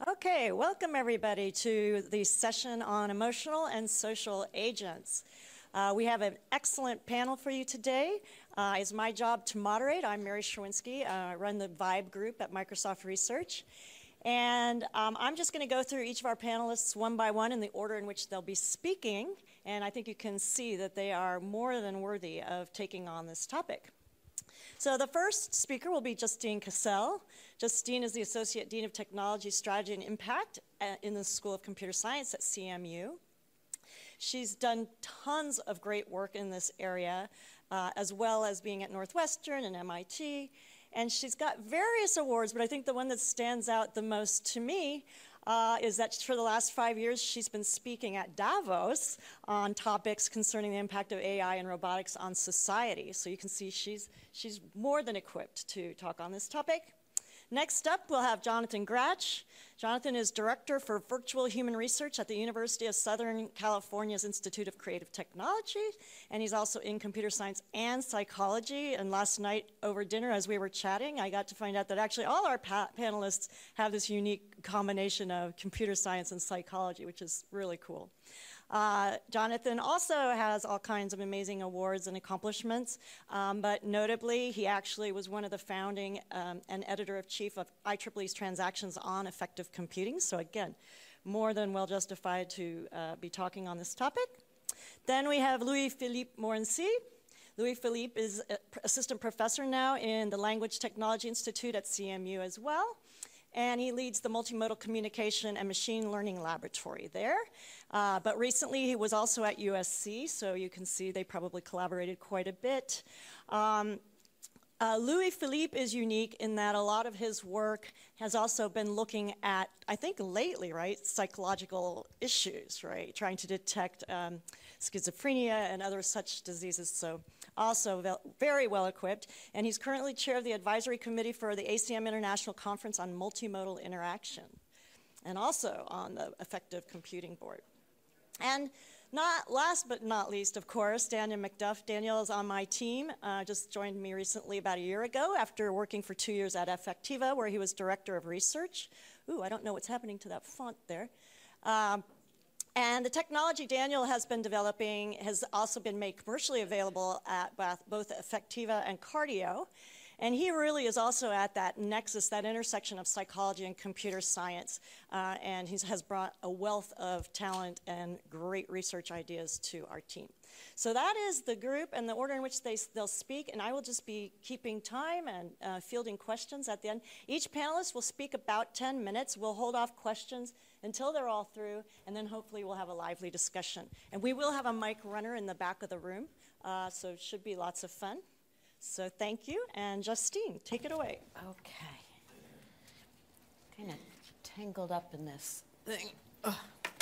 Okay, welcome everybody to the session on emotional and social agents. We have an excellent panel for you today. It's my job to moderate. I'm Mary Sherwinski. I run the Vibe group at Microsoft Research. And I'm just going to go through each of our panelists one by one in the order in which they'll be speaking. And I think you can see that they are more than worthy of taking on this topic. So the first speaker will be Justine Cassell. Justine is the Associate Dean of Technology, Strategy, and Impact in the School of Computer Science at CMU. She's done tons of great work in this area, as well as being at Northwestern and MIT. And she's got various awards, but I think the one that stands out the most to me is that for the last 5 years, she's been speaking at Davos on topics concerning the impact of AI and robotics on society. So you can see she's more than equipped to talk on this topic. Next up, we'll have Jonathan Grach. Jonathan is Director for Virtual Human Research at the University of Southern California's Institute of Creative Technology, and he's also in computer science and psychology. And last night over dinner, as we were chatting, I got to find out that actually all our panelists have this unique combination of computer science and psychology, which is really cool. Jonathan also has all kinds of amazing awards and accomplishments, but notably, he actually was one of the founding and editor-in-chief of IEEE's Transactions on Effective Computing. So again, more than well justified to be talking on this topic. Then we have Louis-Philippe Morency. Louis-Philippe is assistant professor now in the Language Technology Institute at CMU as well. And he leads the Multimodal Communication and Machine Learning Laboratory there. But recently, he was also at USC, so you can see they probably collaborated quite a bit. Louis-Philippe is unique in that a lot of his work has also been looking at, I think lately, right, psychological issues, right, trying to detect schizophrenia and other such diseases. So also very well equipped. And he's currently chair of the advisory committee for the ACM International Conference on Multimodal Interaction, and also on the Effective Computing Board. And last but not least, of course, Daniel McDuff. Daniel is on my team, just joined me recently about a year ago after working for 2 years at Effectiva, where he was director of research. Ooh, I don't know what's happening to that font there. And the technology Daniel has been developing has also been made commercially available at both Effectiva and Cardio. And he really is also at that nexus, that intersection of psychology and computer science. And he has brought a wealth of talent and great research ideas to our team. So that is the group and the order in which they'll speak. And I will just be keeping time and fielding questions at the end. Each panelist will speak about 10 minutes. We'll hold off questions until they're all through, and then hopefully we'll have a lively discussion. And we will have a mic runner in the back of the room, so it should be lots of fun. So thank you, and Justine, take it away. Okay. Kind of tangled up in this thing. Ugh.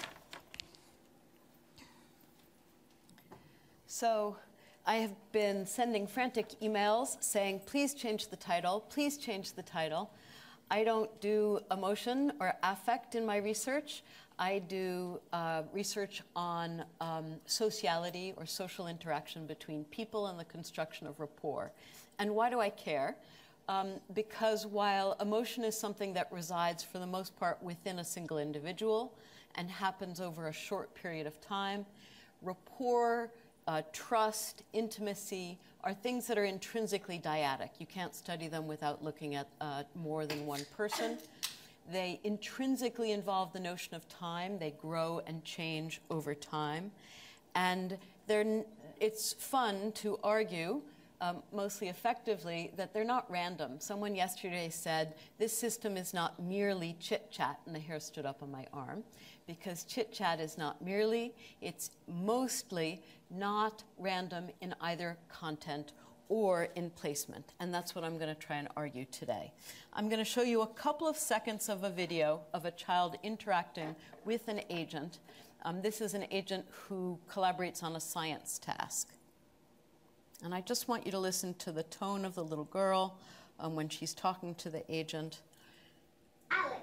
So I have been sending frantic emails saying, please change the title, please change the title. I don't do emotion or affect in my research. I do research on sociality or social interaction between people and the construction of rapport. And why do I care? Because while emotion is something that resides for the most part within a single individual and happens over a short period of time, rapport, trust, intimacy are things that are intrinsically dyadic. You can't study them without looking at more than one person. They intrinsically involve the notion of time. They grow and change over time. And it's fun to argue, mostly effectively, that they're not random. Someone yesterday said, this system is not merely chit-chat, and the hair stood up on my arm, because chit-chat is not merely, it's mostly not random in either content or in placement. And that's what I'm going to try and argue today. I'm going to show you a couple of seconds of a video of a child interacting with an agent. This is an agent who collaborates on a science task. And I just want you to listen to the tone of the little girl when she's talking to the agent. Alex.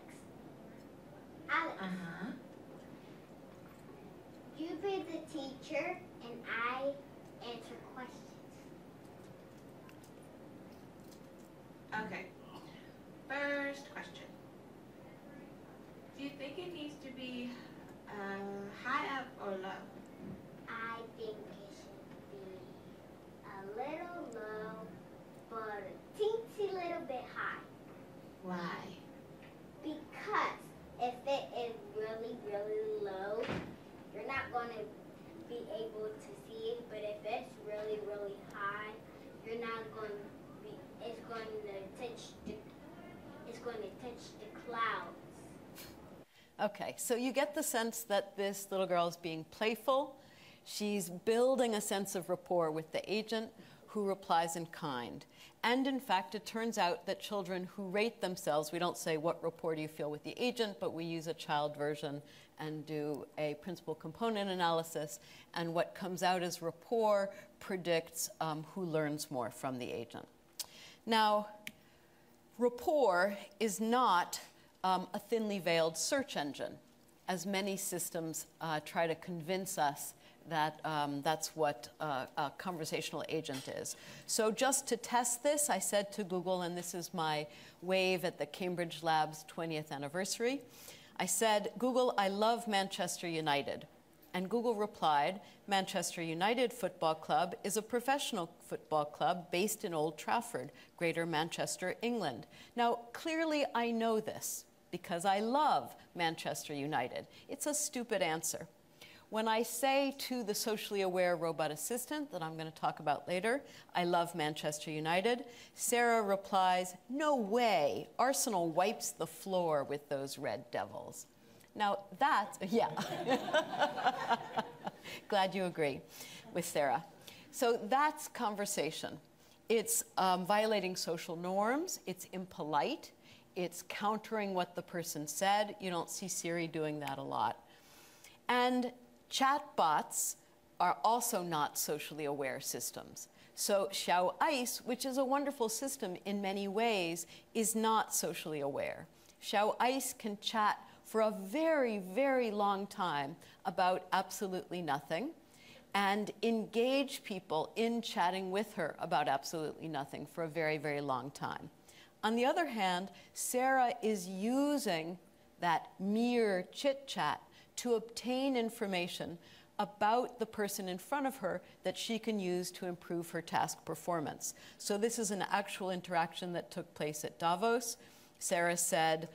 You be the teacher and I answer questions. Okay. First question. Why? Because if it is really, really low, you're not going to be able to see it. But if it's really, really high, you're not going to be. It's going to touch the clouds. Okay, so you get the sense that this little girl is being playful. She's building a sense of rapport with the agent who replies in kind. And in fact, it turns out that children who rate themselves, we don't say what rapport do you feel with the agent, but we use a child version and do a principal component analysis. And what comes out as rapport predicts who learns more from the agent. Now, rapport is not a thinly veiled search engine, as many systems try to convince us that that's what a conversational agent is. So just to test this, I said to Google, and this is my wave at the Cambridge Lab's 20th anniversary, I said, Google, I love Manchester United. And Google replied, Manchester United Football Club is a professional football club based in Old Trafford, Greater Manchester, England. Now, clearly I know this because I love Manchester United. It's a stupid answer. When I say to the socially aware robot assistant that I'm going to talk about later, I love Manchester United, Sarah replies, no way, Arsenal wipes the floor with those Red Devils. Now that's, yeah. Glad you agree with Sarah. So that's conversation. It's violating social norms, it's impolite, it's countering what the person said. You don't see Siri doing that a lot. And chatbots are also not socially aware systems. So Xiao Ice, which is a wonderful system in many ways, is not socially aware. Xiao Ice can chat for a very, very long time about absolutely nothing and engage people in chatting with her about absolutely nothing for a very, very long time. On the other hand, Sarah is using that mere chit-chat to obtain information about the person in front of her that she can use to improve her task performance. So this is an actual interaction that took place at Davos. Sarah said,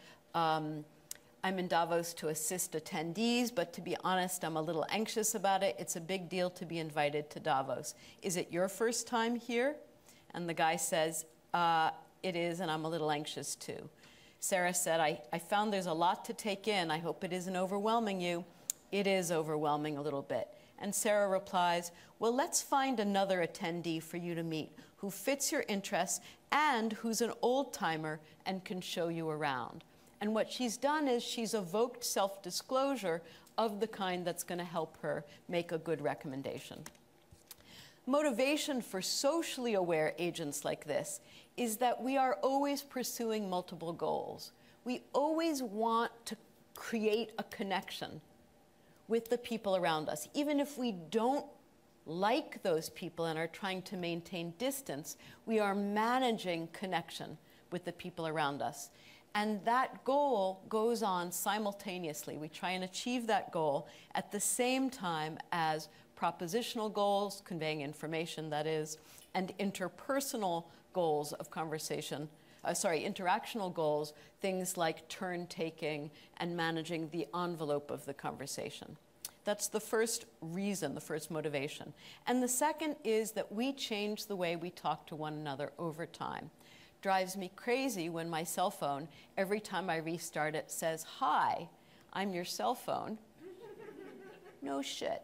I'm in Davos to assist attendees, but to be honest, I'm a little anxious about it. It's a big deal to be invited to Davos. Is it your first time here? And the guy says, it is, and I'm a little anxious too. Sarah said, I found there's a lot to take in. I hope it isn't overwhelming you. It is overwhelming a little bit. And Sarah replies, well, let's find another attendee for you to meet who fits your interests and who's an old timer and can show you around. And what she's done is she's evoked self-disclosure of the kind that's going to help her make a good recommendation. Motivation for socially aware agents like this is that we are always pursuing multiple goals. We always want to create a connection with the people around us. Even if we don't like those people and are trying to maintain distance, we are managing connection with the people around us. And that goal goes on simultaneously. We try and achieve that goal at the same time as propositional goals, conveying information, that is, and interpersonal goals of conversation, interactional goals, things like turn-taking and managing the envelope of the conversation. That's the first reason, the first motivation. And the second is that we change the way we talk to one another over time. Drives me crazy when my cell phone, every time I restart it, says, hi, I'm your cell phone. No shit.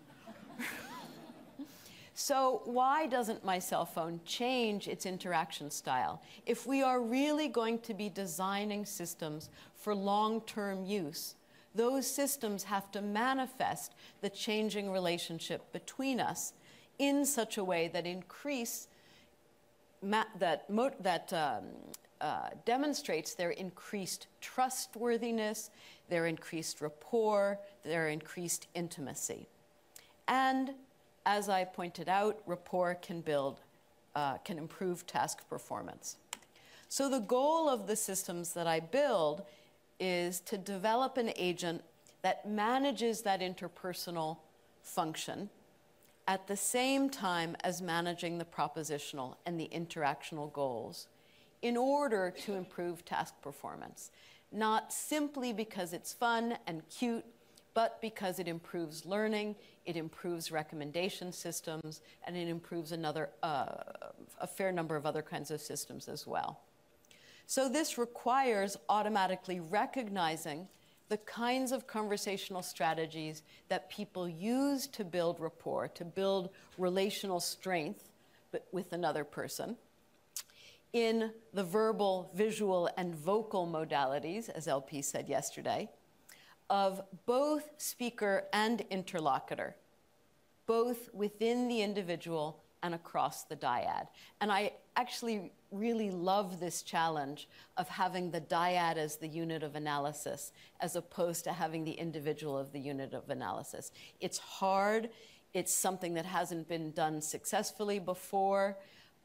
So why doesn't my cell phone change its interaction style? If we are really going to be designing systems for long-term use, those systems have to manifest the changing relationship between us in such a way that demonstrates their increased trustworthiness, their increased rapport, their increased intimacy. And as I pointed out, rapport can improve task performance. So the goal of the systems that I build is to develop an agent that manages that interpersonal function at the same time as managing the propositional and the interactional goals in order to improve task performance. Not simply because it's fun and cute, but because it improves learning, it improves recommendation systems, and it improves a fair number of other kinds of systems as well. So this requires automatically recognizing the kinds of conversational strategies that people use to build rapport, to build relational strength with another person, in the verbal, visual, and vocal modalities, as LP said yesterday, of both speaker and interlocutor, both within the individual and across the dyad. And I actually really love this challenge of having the dyad as the unit of analysis as opposed to having the individual of the unit of analysis. It's hard. It's something that hasn't been done successfully before.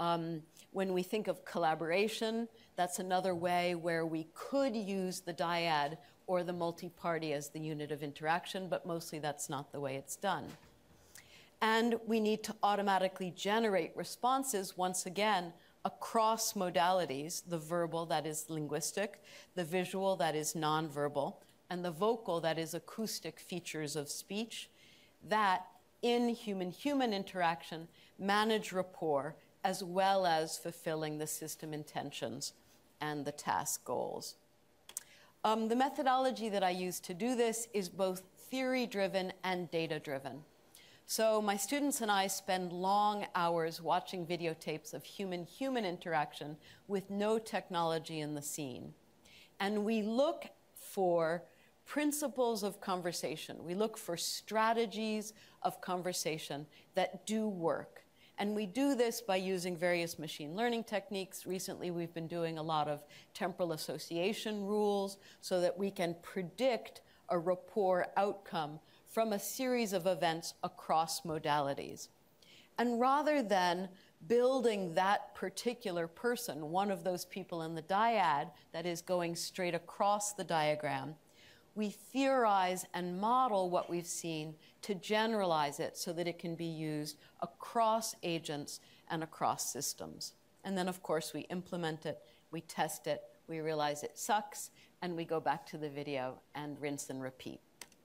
When we think of collaboration, that's another way where we could use the dyad or the multi-party as the unit of interaction, but mostly that's not the way it's done. And we need to automatically generate responses, once again, across modalities, the verbal, that is linguistic, the visual, that is nonverbal, and the vocal, that is acoustic features of speech, that in human-human interaction manage rapport as well as fulfilling the system intentions and the task goals. The methodology that I use to do this is both theory-driven and data-driven. So my students and I spend long hours watching videotapes of human-human interaction with no technology in the scene. And we look for principles of conversation. We look for strategies of conversation that do work. And we do this by using various machine learning techniques. Recently, we've been doing a lot of temporal association rules so that we can predict a rapport outcome from a series of events across modalities. And rather than building that particular person, one of those people in the dyad that is going straight across the diagram, we theorize and model what we've seen to generalize it so that it can be used across agents and across systems. And then, of course, we implement it, we test it, we realize it sucks, and we go back to the video and rinse and repeat.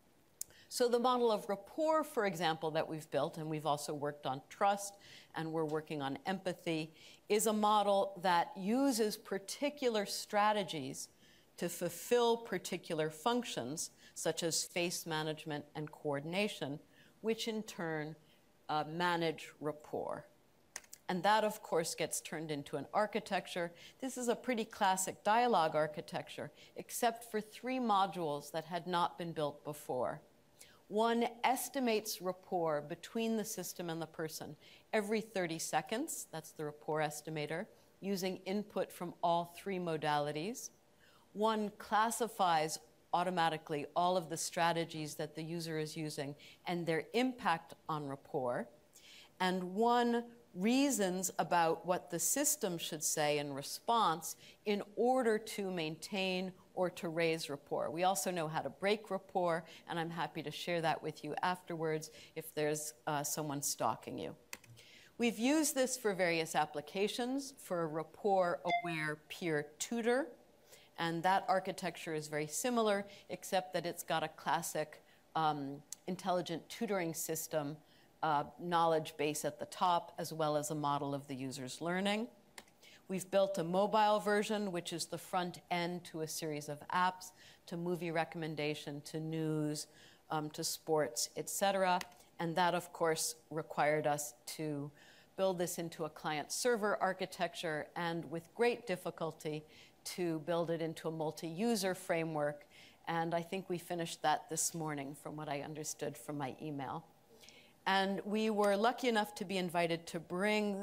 So the model of rapport, for example, that we've built, and we've also worked on trust, and we're working on empathy, is a model that uses particular strategies to fulfill particular functions, such as face management and coordination, which in turn manage rapport. And that, of course, gets turned into an architecture. This is a pretty classic dialogue architecture, except for 3 modules that had not been built before. One estimates rapport between the system and the person every 30 seconds. That's the rapport estimator, using input from all 3 modalities. One classifies automatically all of the strategies that the user is using and their impact on rapport. And one reasons about what the system should say in response in order to maintain or to raise rapport. We also know how to break rapport, and I'm happy to share that with you afterwards if there's someone stalking you. We've used this for various applications, for a rapport-aware peer tutor, and that architecture is very similar, except that it's got a classic intelligent tutoring system knowledge base at the top, as well as a model of the user's learning. We've built a mobile version, which is the front end to a series of apps, to movie recommendation, to news, to sports, etc. And that, of course, required us to build this into a client-server architecture, and with great difficulty, to build it into a multi-user framework. And I think we finished that this morning, from what I understood from my email. And we were lucky enough to be invited to bring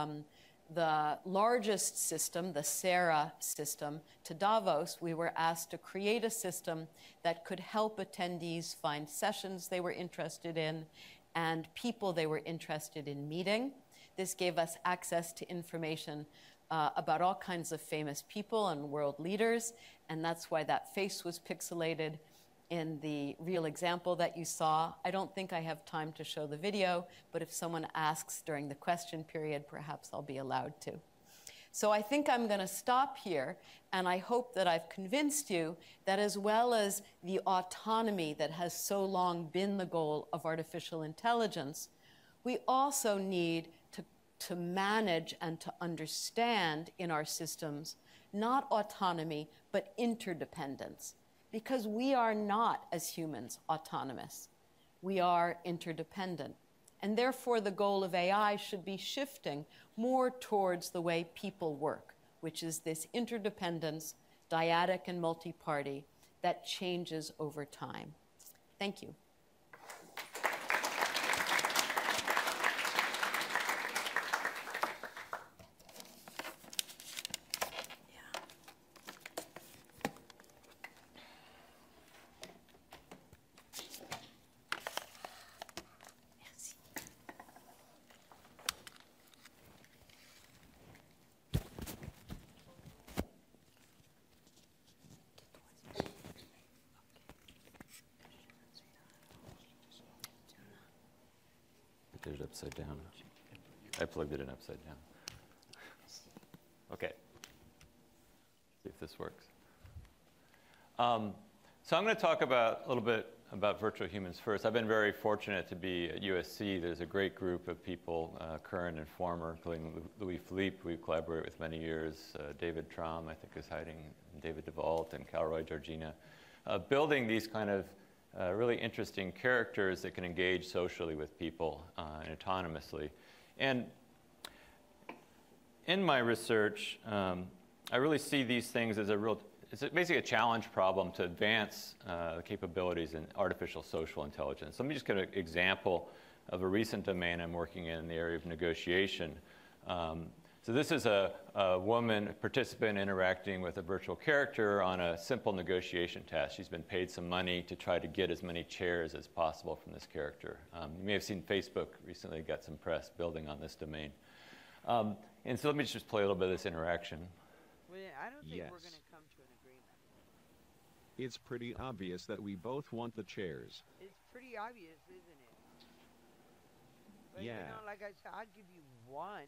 the largest system, the SARA system, to Davos. We were asked to create a system that could help attendees find sessions they were interested in and people they were interested in meeting. This gave us access to information about all kinds of famous people and world leaders, and that's why that face was pixelated in the real example that you saw. I don't think I have time to show the video, but if someone asks during the question period, perhaps I'll be allowed to. So I think I'm going to stop here, and I hope that I've convinced you that as well as the autonomy that has so long been the goal of artificial intelligence, we also need to manage and to understand in our systems not autonomy, but interdependence. Because we are not, as humans, autonomous. We are interdependent. And therefore, the goal of AI should be shifting more towards the way people work, which is this interdependence, dyadic and multi-party, that changes over time. Thank you. Did it upside down. I plugged it in upside down. Okay. See if this works. So I'm going to talk a little bit about virtual humans first. I've been very fortunate to be at USC. There's a great group of people, current and former, including Louis Philippe, who we collaborate with many years. David Traum, I think, is hiding, David DeVault, and Calroy Georgina, building these kind of really interesting characters that can engage socially with people and autonomously. And in my research, I really see these things as it's basically a challenge problem to advance the capabilities in artificial social intelligence. Let me just give an example of a recent domain I'm working in the area of negotiation. So this is a woman, a participant interacting with a virtual character on a simple negotiation task. She's been paid some money to try to get as many chairs as possible from this character. You may have seen Facebook recently got some press building on this domain. And so let me just play a little bit of this interaction. Well, I don't think we're going to come to an agreement. It's pretty obvious that we both want the chairs. It's pretty obvious, isn't it? But, Yeah. you know, like I said, I'll give you one.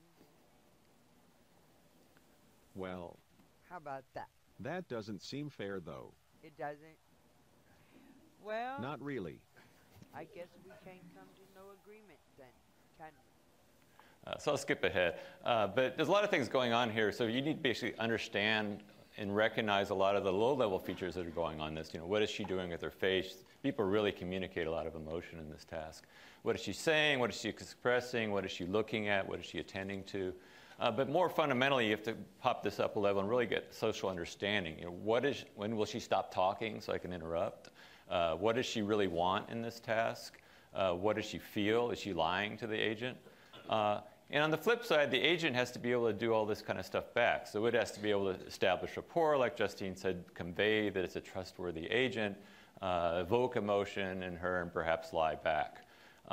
Well, How about that? that doesn't seem fair, though. It doesn't? Well, Not really. I guess we can't come to no agreement then, can we? So I'll skip ahead. But there's a lot of things going on here. So you need to basically understand and recognize a lot of the low-level features that are going on this. You know, what is she doing with her face? People really communicate a lot of emotion in this task. What is she saying? What is she expressing? What is she looking at? What is she attending to? But more fundamentally, you have to pop this up a level and really get social understanding. You know, when will she stop talking so I can interrupt? What does she really want in this task? What does she feel? Is she lying to the agent? And on the flip side, the agent has to be able to do all this kind of stuff back. So it has to be able to establish rapport, like Justine said, convey that it's a trustworthy agent, evoke emotion in her, and perhaps lie back.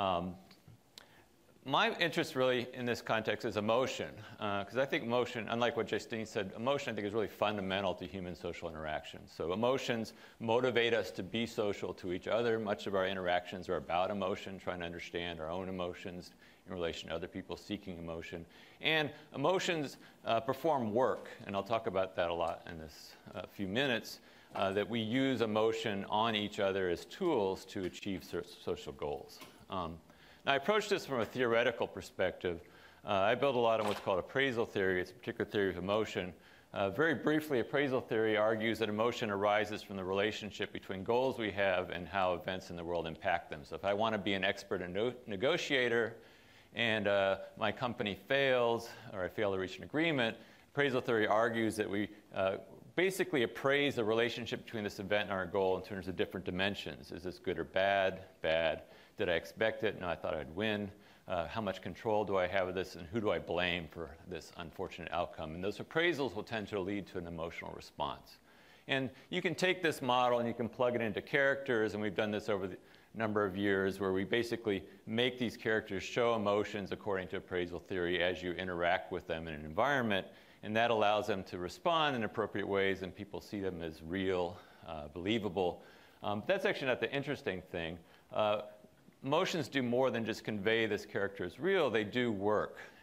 My interest really in this context is emotion, because I think emotion, unlike what Justine said, emotion I think is really fundamental to human social interactions. So emotions motivate us to be social to each other. Much of our interactions are about emotion, trying to understand our own emotions in relation to other people seeking emotion. And emotions perform work, and I'll talk about that a lot in this few minutes, that we use emotion on each other as tools to achieve social goals. Now, I approach this from a theoretical perspective. I build a lot on what's called appraisal theory. It's a particular theory of emotion. Very briefly, appraisal theory argues that emotion arises from the relationship between goals we have and how events in the world impact them. So if I want to be an expert negotiator and my company fails, or I fail to reach an agreement, appraisal theory argues that we basically appraise the relationship between this event and our goal in terms of different dimensions. Is this good or bad? Bad. Did I expect it? No, I thought I'd win. How much control do I have of this, and who do I blame for this unfortunate outcome? And those appraisals will tend to lead to an emotional response. And you can take this model and you can plug it into characters, and we've done this over the number of years where we basically make these characters show emotions according to appraisal theory as you interact with them in an environment, and that allows them to respond in appropriate ways, and people see them as real, believable. That's actually not the interesting thing. Emotions do more than just convey this character as real. They do work.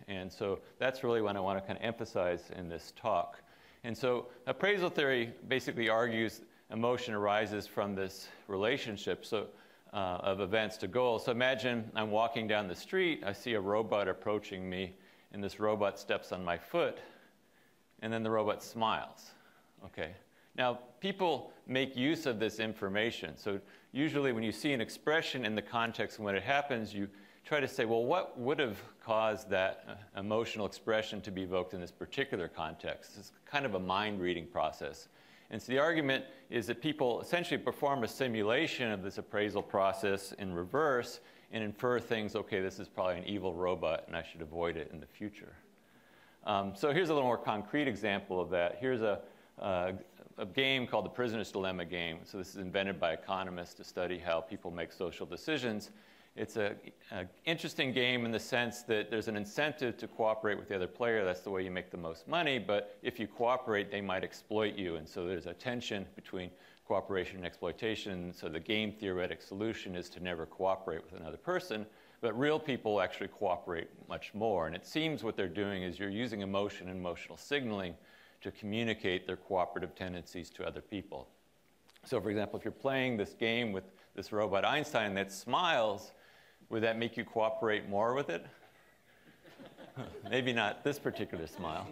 And so that's really what I want to kind of emphasize in this talk. And so appraisal theory basically argues emotion arises from this relationship of events to goals. So imagine I'm walking down the street, I see a robot approaching me, and this robot steps on my foot, and then the robot smiles. Okay. Now, people make use of this information. So usually when you see an expression in the context when it happens, you try to say, well, what would have caused that emotional expression to be evoked in this particular context? It's kind of a mind-reading process. And so the argument is that people essentially perform a simulation of this appraisal process in reverse and infer things, okay, this is probably an evil robot and I should avoid it in the future. So here's a little more concrete example of that. Here's a game called the Prisoner's Dilemma game. So this is invented by economists to study how people make social decisions. It's an interesting game in the sense that there's an incentive to cooperate with the other player. That's the way you make the most money. But if you cooperate, they might exploit you. And so there's a tension between cooperation and exploitation. So the game theoretic solution is to never cooperate with another person. But real people actually cooperate much more. And it seems what they're doing is you're using emotion and emotional signaling to communicate their cooperative tendencies to other people. So for example, if you're playing this game with this robot Einstein that smiles, would that make you cooperate more with it? Maybe not this particular smile.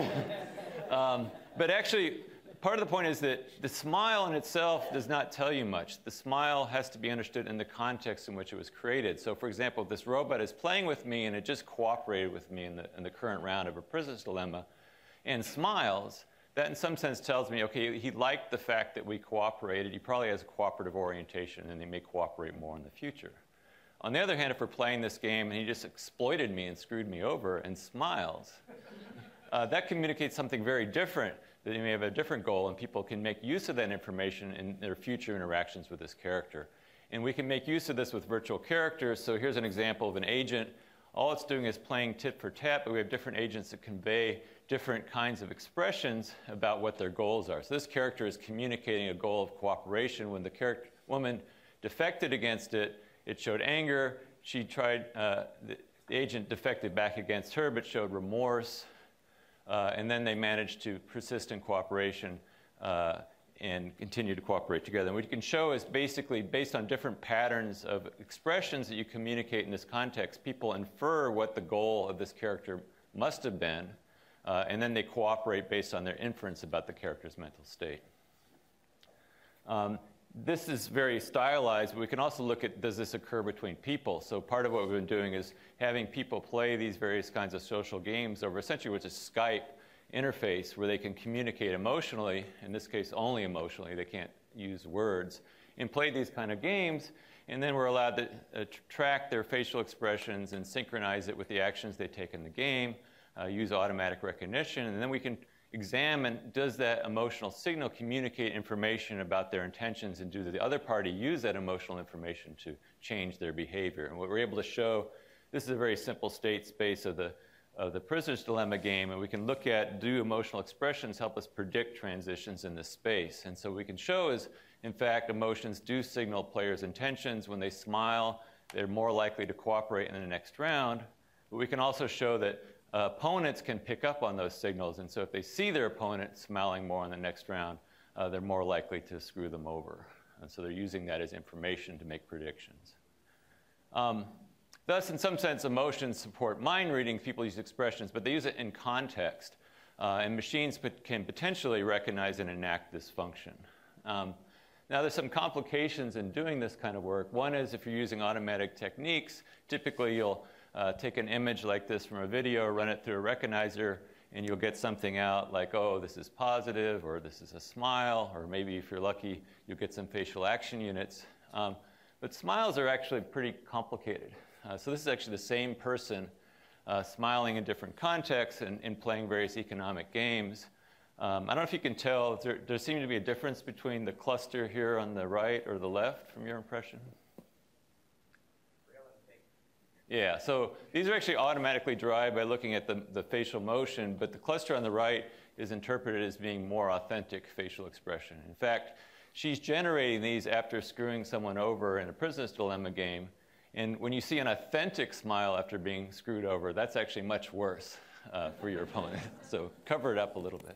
But actually, part of the point is that the smile in itself does not tell you much. The smile has to be understood in the context in which it was created. So for example, if this robot is playing with me and it just cooperated with me in the current round of a prisoner's dilemma and smiles, that in some sense tells me, okay, he liked the fact that we cooperated. He probably has a cooperative orientation and he may cooperate more in the future. On the other hand, if we're playing this game and he just exploited me and screwed me over and smiles, that communicates something very different, that he may have a different goal, and people can make use of that information in their future interactions with this character. And we can make use of this with virtual characters. So here's an example of an agent. All it's doing is playing tit for tat, but we have different agents that convey different kinds of expressions about what their goals are. So this character is communicating a goal of cooperation. When the woman defected against it, it showed anger. She tried, the agent defected back against her, but showed remorse. And then they managed to persist in cooperation and continue to cooperate together. And what you can show is basically based on different patterns of expressions that you communicate in this context, people infer what the goal of this character must have been, and then they cooperate based on their inference about the character's mental state. This is very stylized, but we can also look at, does this occur between people? So part of what we've been doing is having people play these various kinds of social games over essentially what's a Skype interface where they can communicate emotionally, in this case only emotionally, they can't use words, and play these kind of games, and then we're allowed to track their facial expressions and synchronize it with the actions they take in the game, use automatic recognition, and then we can examine, does that emotional signal communicate information about their intentions, and do the other party use that emotional information to change their behavior? And what we're able to show, this is a very simple state space of the prisoner's dilemma game, and we can look at, do emotional expressions help us predict transitions in this space? And so we can show is, in fact, emotions do signal players' intentions. When they smile, they're more likely to cooperate in the next round. But we can also show that opponents can pick up on those signals, and so if they see their opponent smiling more in the next round, they're more likely to screw them over. And so they're using that as information to make predictions. Thus, in some sense, emotions support mind reading. People use expressions, but they use it in context. And machines can potentially recognize and enact this function. Now, there's some complications in doing this kind of work. One is if you're using automatic techniques, typically you'll take an image like this from a video, run it through a recognizer, and you'll get something out like, oh, this is positive, or this is a smile, or maybe if you're lucky, you'll get some facial action units. But smiles are actually pretty complicated. So this is actually the same person smiling in different contexts and playing various economic games. I don't know if you can tell, there seems to be a difference between the cluster here on the right or the left from your impression. Yeah, so these are actually automatically derived by looking at the facial motion, but the cluster on the right is interpreted as being more authentic facial expression. In fact, she's generating these after screwing someone over in a prisoner's dilemma game, And when you see an authentic smile after being screwed over, that's actually much worse for your opponent. So cover it up a little bit.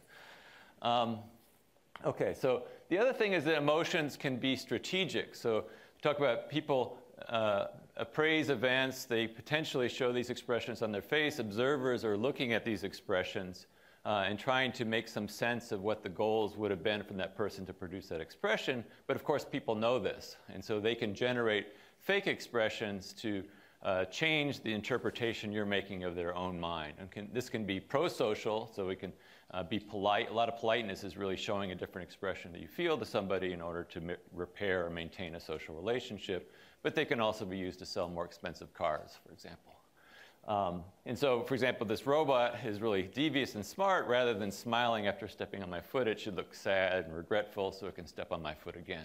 Okay, so the other thing is that emotions can be strategic. So talk about people appraise events, they potentially show these expressions on their face. Observers are looking at these expressions and trying to make some sense of what the goals would have been from that person to produce that expression. But of course, people know this, and so they can generate fake expressions to change the interpretation you're making of their own mind. And this can be pro-social, so we can be polite. A lot of politeness is really showing a different expression that you feel to somebody in order to repair or maintain a social relationship. But they can also be used to sell more expensive cars, for example. And so, for example, this robot is really devious and smart. Rather than smiling after stepping on my foot, it should look sad and regretful so it can step on my foot again,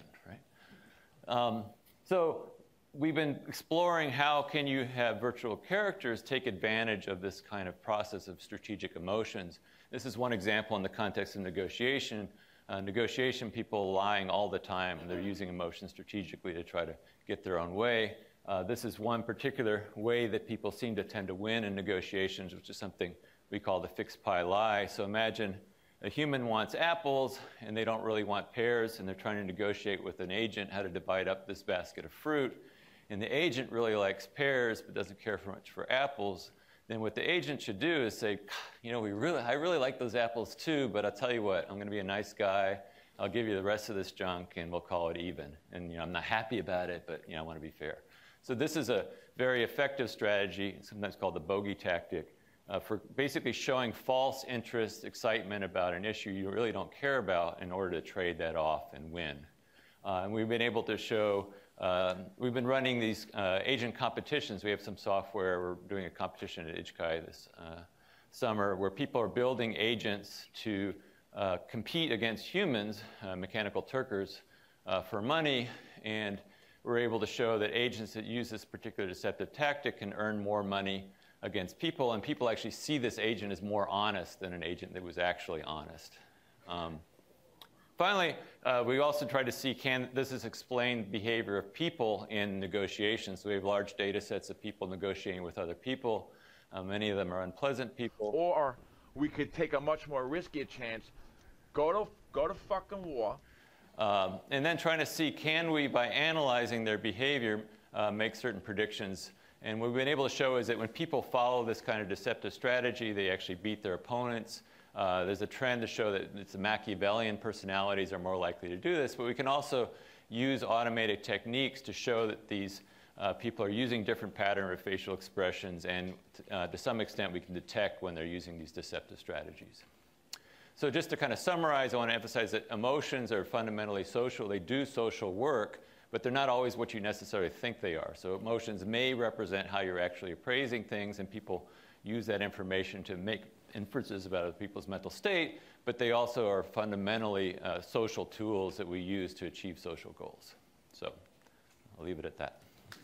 right? So we've been exploring how can you have virtual characters take advantage of this kind of process of strategic emotions. This is one example in the context of negotiation. Negotiation people lying all the time, and they're using emotions strategically to try to get their own way. This is one particular way that people seem to tend to win in negotiations, which is something we call the fixed pie lie. So imagine a human wants apples, and they don't really want pears, and they're trying to negotiate with an agent how to divide up this basket of fruit. And the agent really likes pears, but doesn't care much for apples. Then what the agent should do is say, you know, I really like those apples too, but I'll tell you what, I'm going to be a nice guy. I'll give you the rest of this junk, and we'll call it even. And I'm not happy about it, but I want to be fair. So this is a very effective strategy, sometimes called the bogey tactic, for basically showing false interest, excitement about an issue you really don't care about in order to trade that off and win. And we've been able to show, we've been running these agent competitions. We have some software. We're doing a competition at IJCAI this summer where people are building agents to compete against humans, mechanical Turkers, for money. And we're able to show that agents that use this particular deceptive tactic can earn more money against people, and people actually see this agent as more honest than an agent that was actually honest. Finally, we also tried to see this is explained behavior of people in negotiations. So we have large data sets of people negotiating with other people. Many of them are unpleasant people. Or we could take a much more riskier chance, go to fucking war. And then trying to see, can we, by analyzing their behavior, make certain predictions. And what we've been able to show is that when people follow this kind of deceptive strategy, they actually beat their opponents. There's a trend to show that it's the Machiavellian personalities are more likely to do this, but we can also use automated techniques to show that these people are using different pattern of facial expressions, and to some extent we can detect when they're using these deceptive strategies. So just to kind of summarize, I want to emphasize that emotions are fundamentally social. They do social work, but they're not always what you necessarily think they are. So emotions may represent how you're actually appraising things, and people use that information to make inferences about other people's mental state, but they also are fundamentally social tools that we use to achieve social goals. So I'll leave it at that.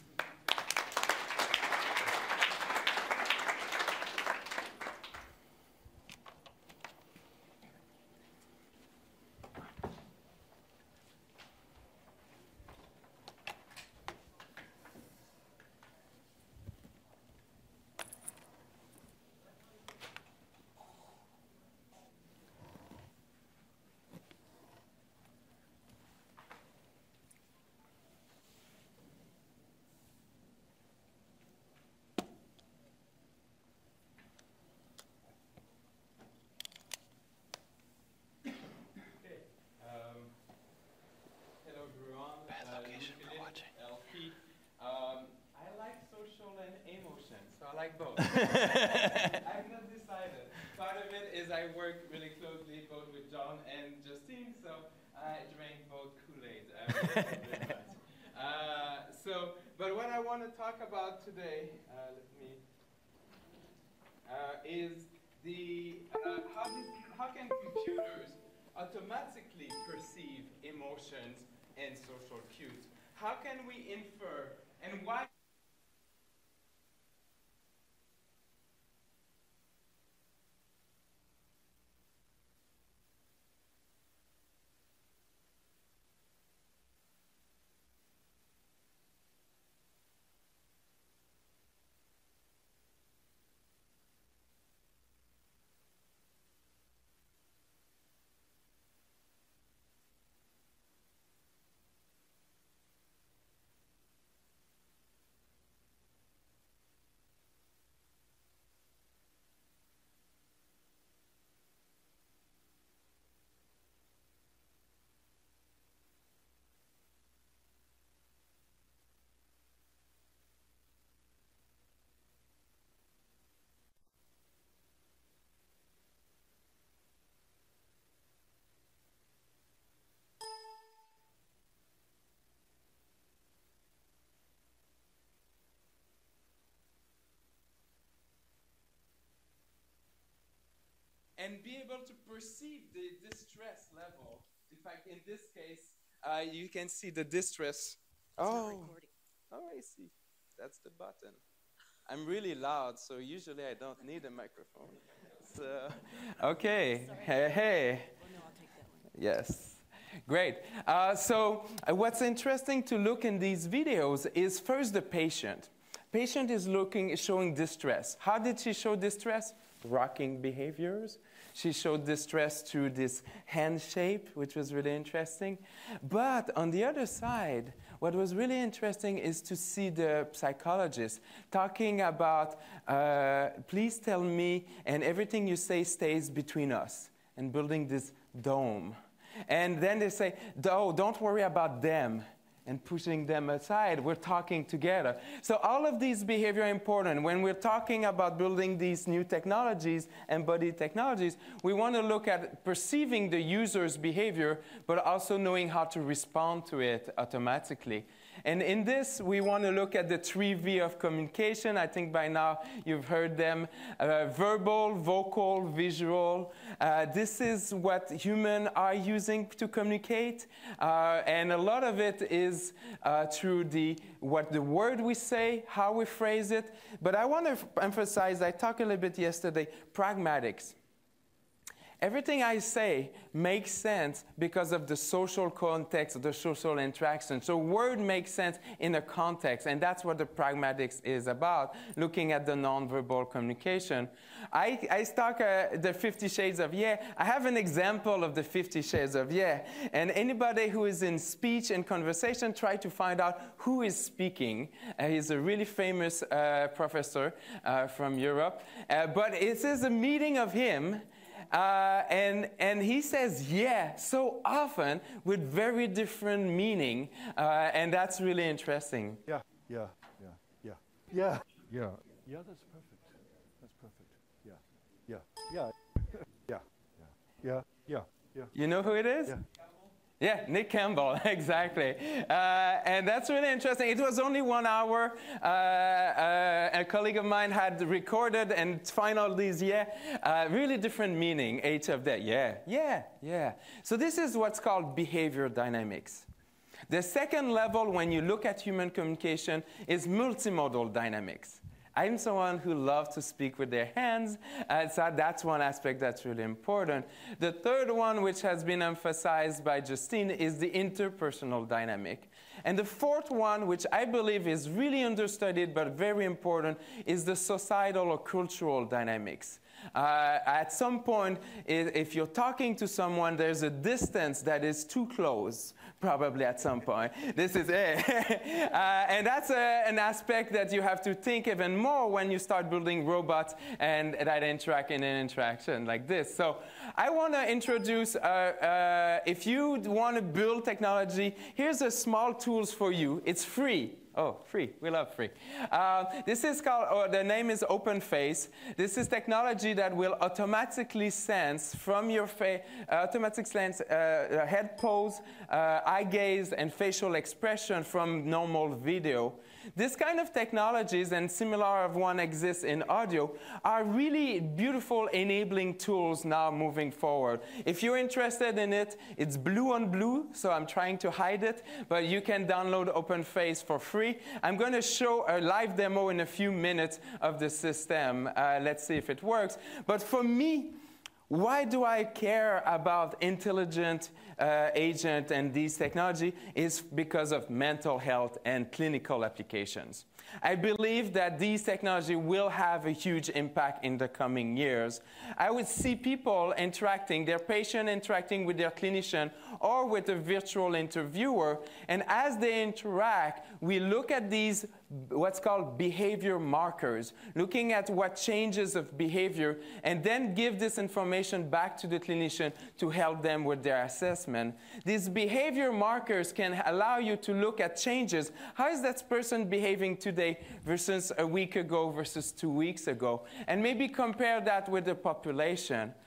Both. I've not decided. Part of it is I work really closely both with John and Justine, so I drank both Kool-Aids. But what I want to talk about today, is how can computers automatically perceive emotions and social cues? How can we infer, and why? and be able to perceive the distress level. In fact, in this case, you can see the distress. Oh, I see. That's the button. I'm really loud, so usually I don't need a microphone. So, okay. Hey. Yes. Great. So what's interesting to look in these videos is first the patient. Patient is showing distress. How did she show distress? Rocking behaviors. She showed distress through this hand shape, which was really interesting. But on the other side, what was really interesting is to see the psychologist talking about, please tell me, and everything you say stays between us, and building this dome. And then they say, oh, don't worry about them, and pushing them aside. We're talking together. So all of these behaviors are important. When we're talking about building these new technologies, embodied technologies, we want to look at perceiving the user's behavior, but also knowing how to respond to it automatically. And in this, we want to look at the 3V of communication. I think by now you've heard them. Verbal, vocal, visual. This is what humans are using to communicate. And a lot of it is through what the word we say, how we phrase it. But I want to emphasize, I talked a little bit yesterday, pragmatics. Everything I say makes sense because of the social context, the social interaction. So word makes sense in a context, and that's what the pragmatics is about, looking at the nonverbal communication. I talk the 50 Shades of Yeah. I have an example of the 50 Shades of Yeah. And anybody who is in speech and conversation, try to find out who is speaking. He's a really famous professor from Europe. But it is a meeting of him. And he says yeah so often with very different meaning, and that's really interesting. Yeah. That's perfect. Yeah. You know who it is? Yeah. Yeah, Nick Campbell, exactly. And that's really interesting. It was only 1 hour. A colleague of mine had recorded and find all these, really different meaning, each of that. Yeah. So this is what's called behavior dynamics. The second level, when you look at human communication, is multimodal dynamics. I'm someone who loves to speak with their hands, so that's one aspect that's really important. The third one, which has been emphasized by Justine, is the interpersonal dynamic. And the fourth one, which I believe is really understudied but very important, is the societal or cultural dynamics. At some point, if you're talking to someone, there's a distance that is too close, probably at some point. This is it. And that's an aspect that you have to think even more when you start building robots and that interact in an interaction like this. So I want to introduce, if you want to build technology, here's a small tools for you. It's free. Oh, free. We love free. This is called, the name is OpenFace. This is technology that will automatically sense from your face, head pose, eye gaze, and facial expression from normal video. This kind of technologies, and similar of one exists in audio, are really beautiful enabling tools now moving forward. If you're interested in it, it's blue on blue, so I'm trying to hide it, but you can download OpenFace for free. I'm going to show a live demo in a few minutes of the system. Let's see if it works. But for me, why do I care about intelligent agent and these technology is because of mental health and clinical applications. I believe that these technology will have a huge impact in the coming years. I would see people interacting, their patient interacting with their clinician or with a virtual interviewer, and as they interact, we look at these what's called behavior markers, looking at what changes of behavior, and then give this information back to the clinician to help them with their assessment. These behavior markers can allow you to look at changes. How is that person behaving today versus a week ago versus 2 weeks ago? And maybe compare that with the population.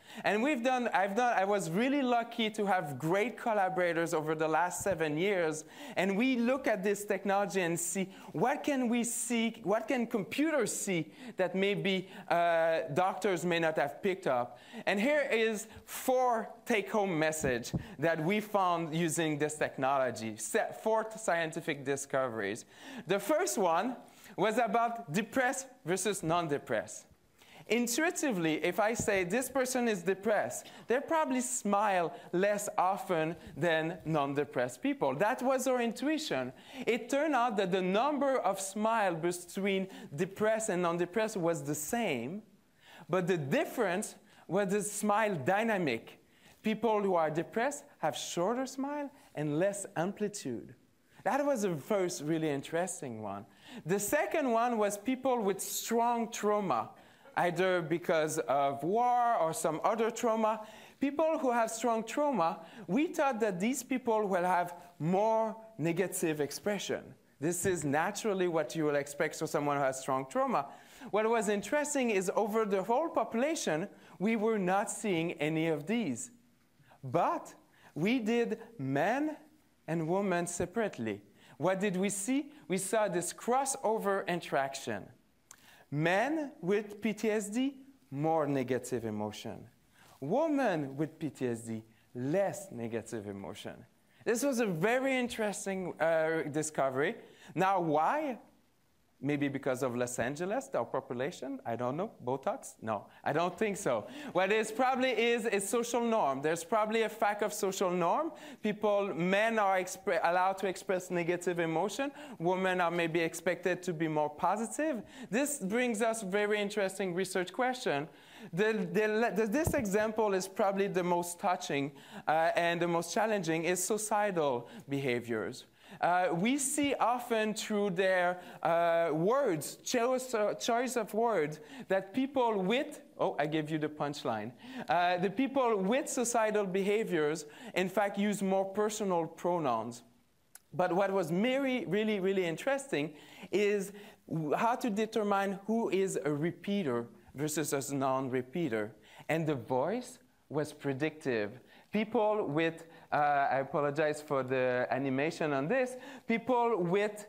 And I was really lucky to have great collaborators over the last 7 years. And we look at this technology and see what can we see, what can computers see that maybe doctors may not have picked up. And here is 4 take-home messages that we found using this technology, 4 scientific discoveries. The first one was about depressed versus non-depressed. Intuitively, if I say this person is depressed, they probably smile less often than non-depressed people. That was our intuition. It turned out that the number of smiles between depressed and non-depressed was the same, but the difference was the smile dynamic. People who are depressed have shorter smile and less amplitude. That was the first really interesting one. The second one was people with strong trauma, either because of war or some other trauma. People who have strong trauma, we thought that these people will have more negative expression. This is naturally what you will expect for someone who has strong trauma. What was interesting is over the whole population, we were not seeing any of these. But we did men and women separately. What did we see? We saw this crossover interaction. Men with PTSD, more negative emotion. Women with PTSD, less negative emotion. This was a very interesting discovery. Now, why? Maybe because of Los Angeles, our population? I don't know. Botox? No, I don't think so. What it probably is social norm. There's probably a fact of social norm. Men are allowed to express negative emotion. Women are maybe expected to be more positive. This brings us a very interesting research question. This example is probably the most touching and the most challenging is societal behaviors. We see often through their words, choice of words, that people with, I gave you the punchline, the people with societal behaviors, in fact, use more personal pronouns. But what was really interesting is how to determine who is a repeater versus a non-repeater. And the voice was predictive. People with, I apologize for the animation on this, people with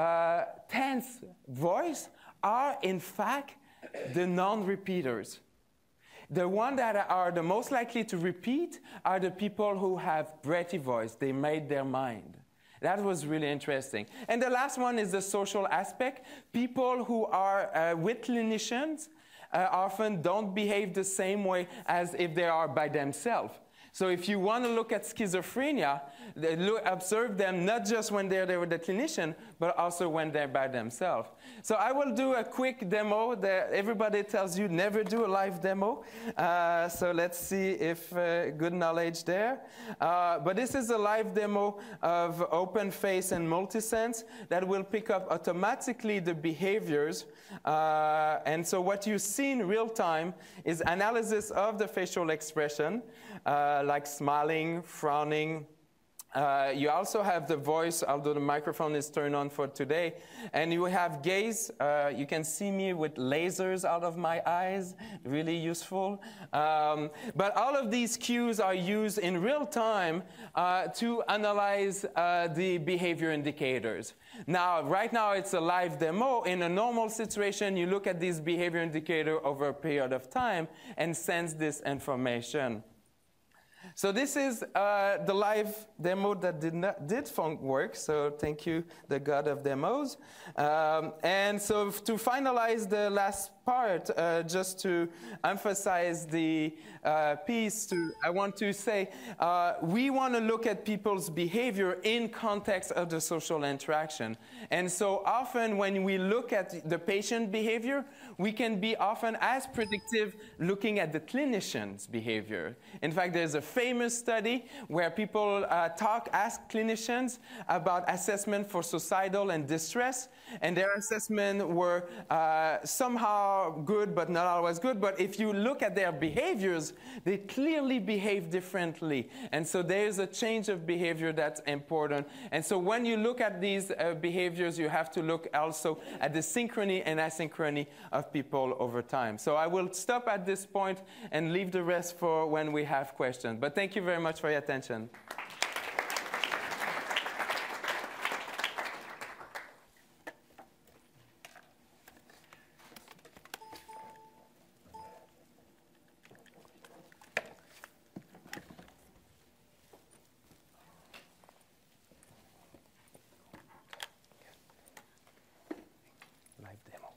tense voice are in fact the non-repeaters. The ones that are the most likely to repeat are the people who have breathy voice. They made their mind. That was really interesting. And the last one is the social aspect. People who are with clinicians often don't behave the same way as if they are by themselves. So if you want to look at schizophrenia, observe them not just when they're there with the clinician, but also when they're by themselves. So I will do a quick demo. Everybody tells you never do a live demo. So let's see if good knowledge there. But this is a live demo of OpenFace and Multisense that will pick up automatically the behaviors. And so what you see in real time is analysis of the facial expression, like smiling, frowning. You also have the voice, although the microphone is turned on for today. And you have gaze. You can see me with lasers out of my eyes, really useful. But all of these cues are used in real time to analyze the behavior indicators. Now, right now it's a live demo. In a normal situation, you look at this behavior indicator over a period of time and sense this information. So this is the live demo that did work. So thank you, the god of demos. And so to finalize the last part, just to emphasize the piece, I want to say we want to look at people's behavior in context of the social interaction. And so often when we look at the patient behavior, we can be often as predictive looking at the clinician's behavior. In fact, there's a famous study where people ask clinicians about assessment for suicidal and distress, and their assessment were somehow good but not always good. But if you look at their behaviors, they clearly behave differently. And so there's a change of behavior that's important. And so when you look at these behaviors, you have to look also at the synchrony and asynchrony of people over time. So I will stop at this point and leave the rest for when we have questions. But thank you very much for your attention. Live demo.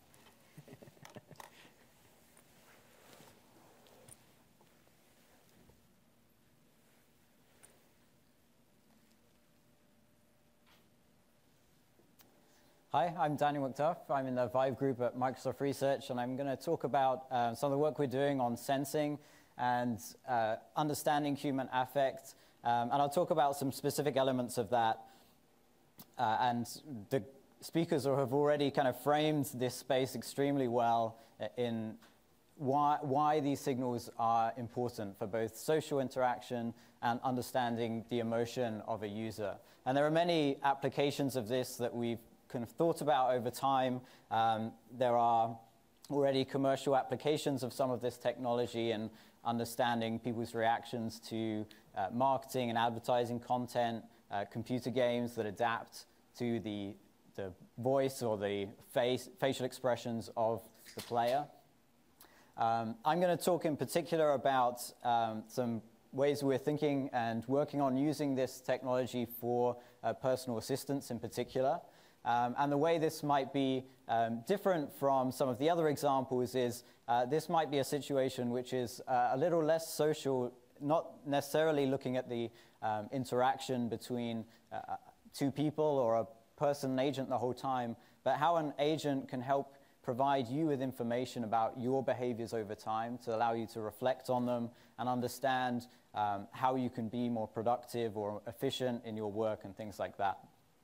Hi, I'm Daniel McDuff. I'm in the Vive group at Microsoft Research, and I'm going to talk about some of the work we're doing on sensing and understanding human affect. And I'll talk about some specific elements of that. And the speakers have already kind of framed this space extremely well in why these signals are important for both social interaction and understanding the emotion of a user. And there are many applications of this that we've kind of thought about over time. There are already commercial applications of some of this technology and understanding people's reactions to marketing and advertising content, computer games that adapt to the voice or the facial expressions of the player. I'm going to talk in particular about some ways we're thinking and working on using this technology for personal assistance in particular. And the way this might be different from some of the other examples is this might be a situation which is a little less social, not necessarily looking at the interaction between two people or a person and agent the whole time, but how an agent can help provide you with information about your behaviors over time to allow you to reflect on them and understand how you can be more productive or efficient in your work and things like that.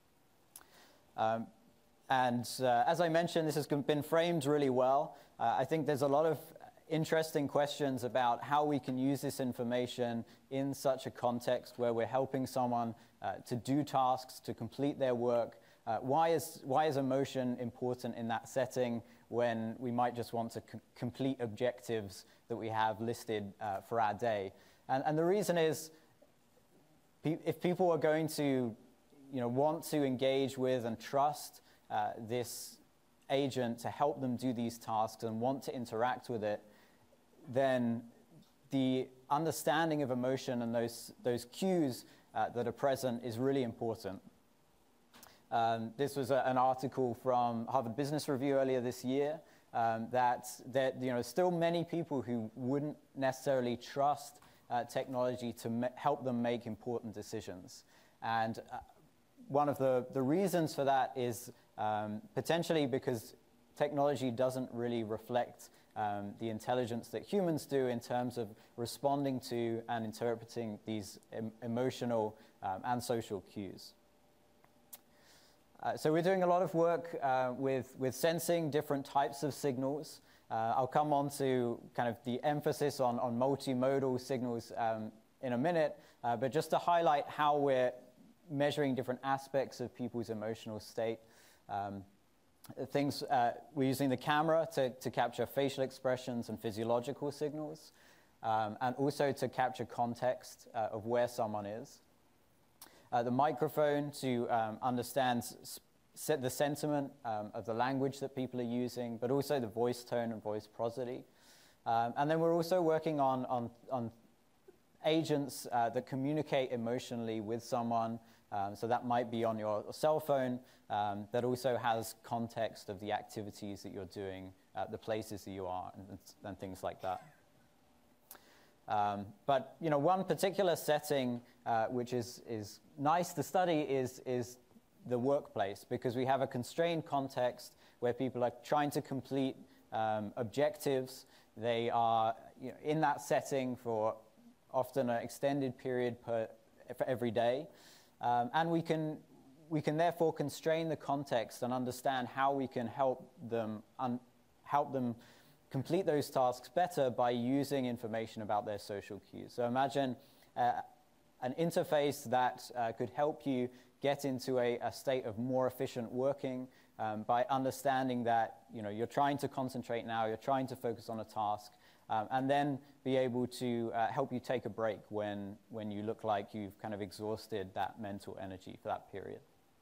As I mentioned, this has been framed really well. I think there's a lot of interesting questions about how we can use this information in such a context where we're helping someone to do tasks, to complete their work. Why is emotion important in that setting when we might just want to complete objectives that we have listed for our day? And the reason is, if people are going to want to engage with and trust this agent to help them do these tasks and want to interact with it, then the understanding of emotion and those cues that are present is really important. This was an article from Harvard Business Review earlier this year that still many people who wouldn't necessarily trust technology to help them make important decisions. And one of the reasons for that is potentially because technology doesn't really reflect the intelligence that humans do in terms of responding to and interpreting these emotional and social cues. So we're doing a lot of work with sensing different types of signals. I'll come on to kind of the emphasis on multimodal signals in a minute, but just to highlight how we're measuring different aspects of people's emotional state. We're using the camera to capture facial expressions and physiological signals, and also to capture context of where someone is. The microphone to understand the sentiment of the language that people are using, but also the voice tone and voice prosody. And then we're also working on agents that communicate emotionally with someone. So that might be on your cell phone, that also has context of the activities that you're doing, the places that you are, and things like that. But one particular setting which is nice to study is the workplace, because we have a constrained context where people are trying to complete objectives. They are in that setting for often an extended period for every day. And we can therefore constrain the context and understand how we can help them complete those tasks better by using information about their social cues. So imagine an interface that could help you get into a state of more efficient working by understanding that you're trying to concentrate now, you're trying to focus on a task, and then be able to help you take a break when you look like you've kind of exhausted that mental energy for that period.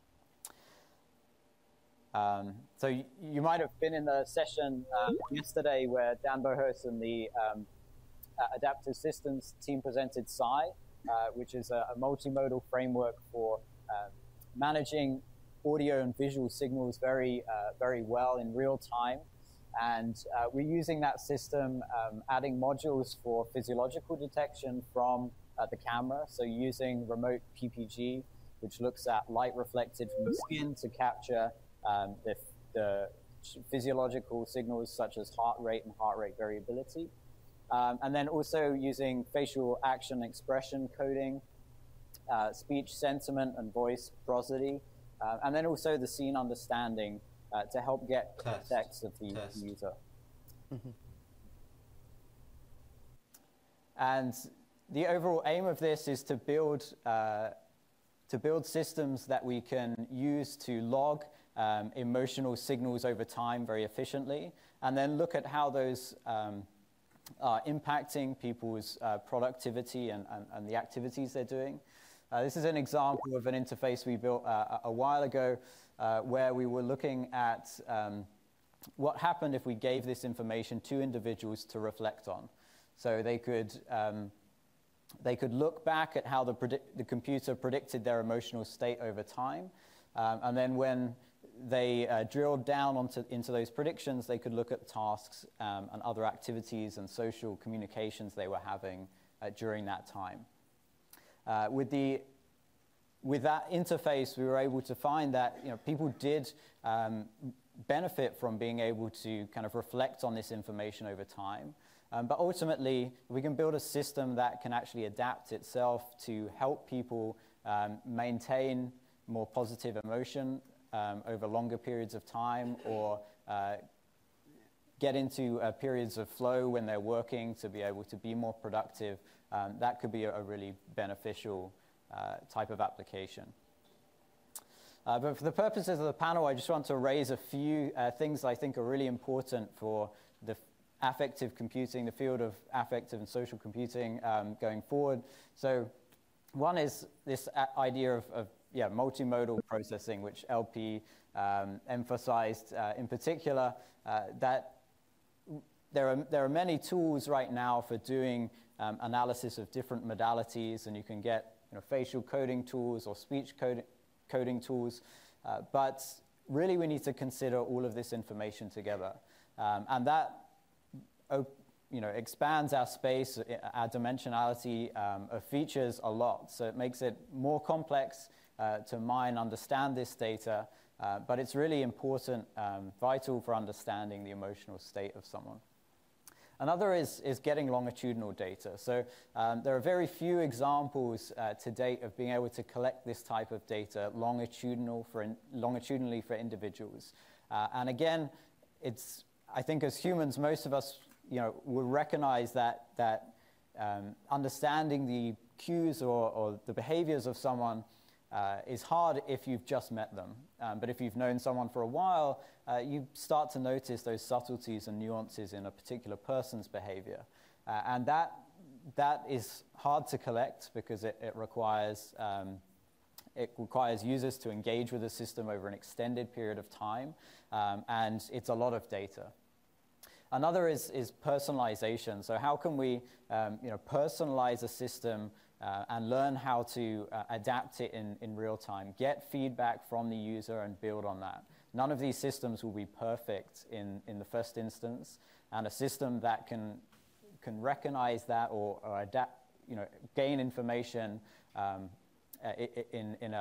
So you might have been in the session yesterday where Dan Bohos and the Adaptive Systems team presented Psi, which is a multimodal framework for managing audio and visual signals very well in real time. And we're using that system, adding modules for physiological detection from the camera. So using remote PPG, which looks at light reflected from the skin to capture the physiological signals such as heart rate and heart rate variability. And then also using facial action expression coding, speech sentiment and voice prosody, and then also the scene understanding to help get context of the user. Mm-hmm. And the overall aim of this is to build systems that we can use to log emotional signals over time very efficiently, and then look at how those are impacting people's productivity and the activities they're doing. This is an example of an interface we built a while ago where we were looking at what happened if we gave this information to individuals to reflect on. So they could look back at how the computer predicted their emotional state over time, and then when they drilled down into those predictions, they could look at tasks and other activities and social communications they were having during that time. With that interface, we were able to find that people did benefit from being able to kind of reflect on this information over time. But ultimately, we can build a system that can actually adapt itself to help people maintain more positive emotion over longer periods of time, or get into periods of flow when they're working to be able to be more productive. That could be a really beneficial type of application. But for the purposes of the panel, I just want to raise a few things I think are really important for the affective computing, the field of affective and social computing going forward. So one is this idea of multimodal processing, which LP emphasized in particular, that there are many tools right now for doing analysis of different modalities, and you can get facial coding tools or speech coding tools, but really we need to consider all of this information together, and that expands our space, our dimensionality of features a lot. So it makes it more complex to mine, understand this data, but it's really important, vital for understanding the emotional state of someone. Another is getting longitudinal data. So there are very few examples to date of being able to collect this type of data longitudinally for individuals. And again, I think as humans, most of us will recognize that understanding the cues or the behaviors of someone is hard if you've just met them. But if you've known someone for a while, you start to notice those subtleties and nuances in a particular person's behavior. And that is hard to collect because it requires users to engage with the system over an extended period of time, and it's a lot of data. Another is personalization. So how can we personalize a system and learn how to adapt it in real time, get feedback from the user and build on that. None of these systems will be perfect in the first instance, and a system that can recognize that or adapt, gain information in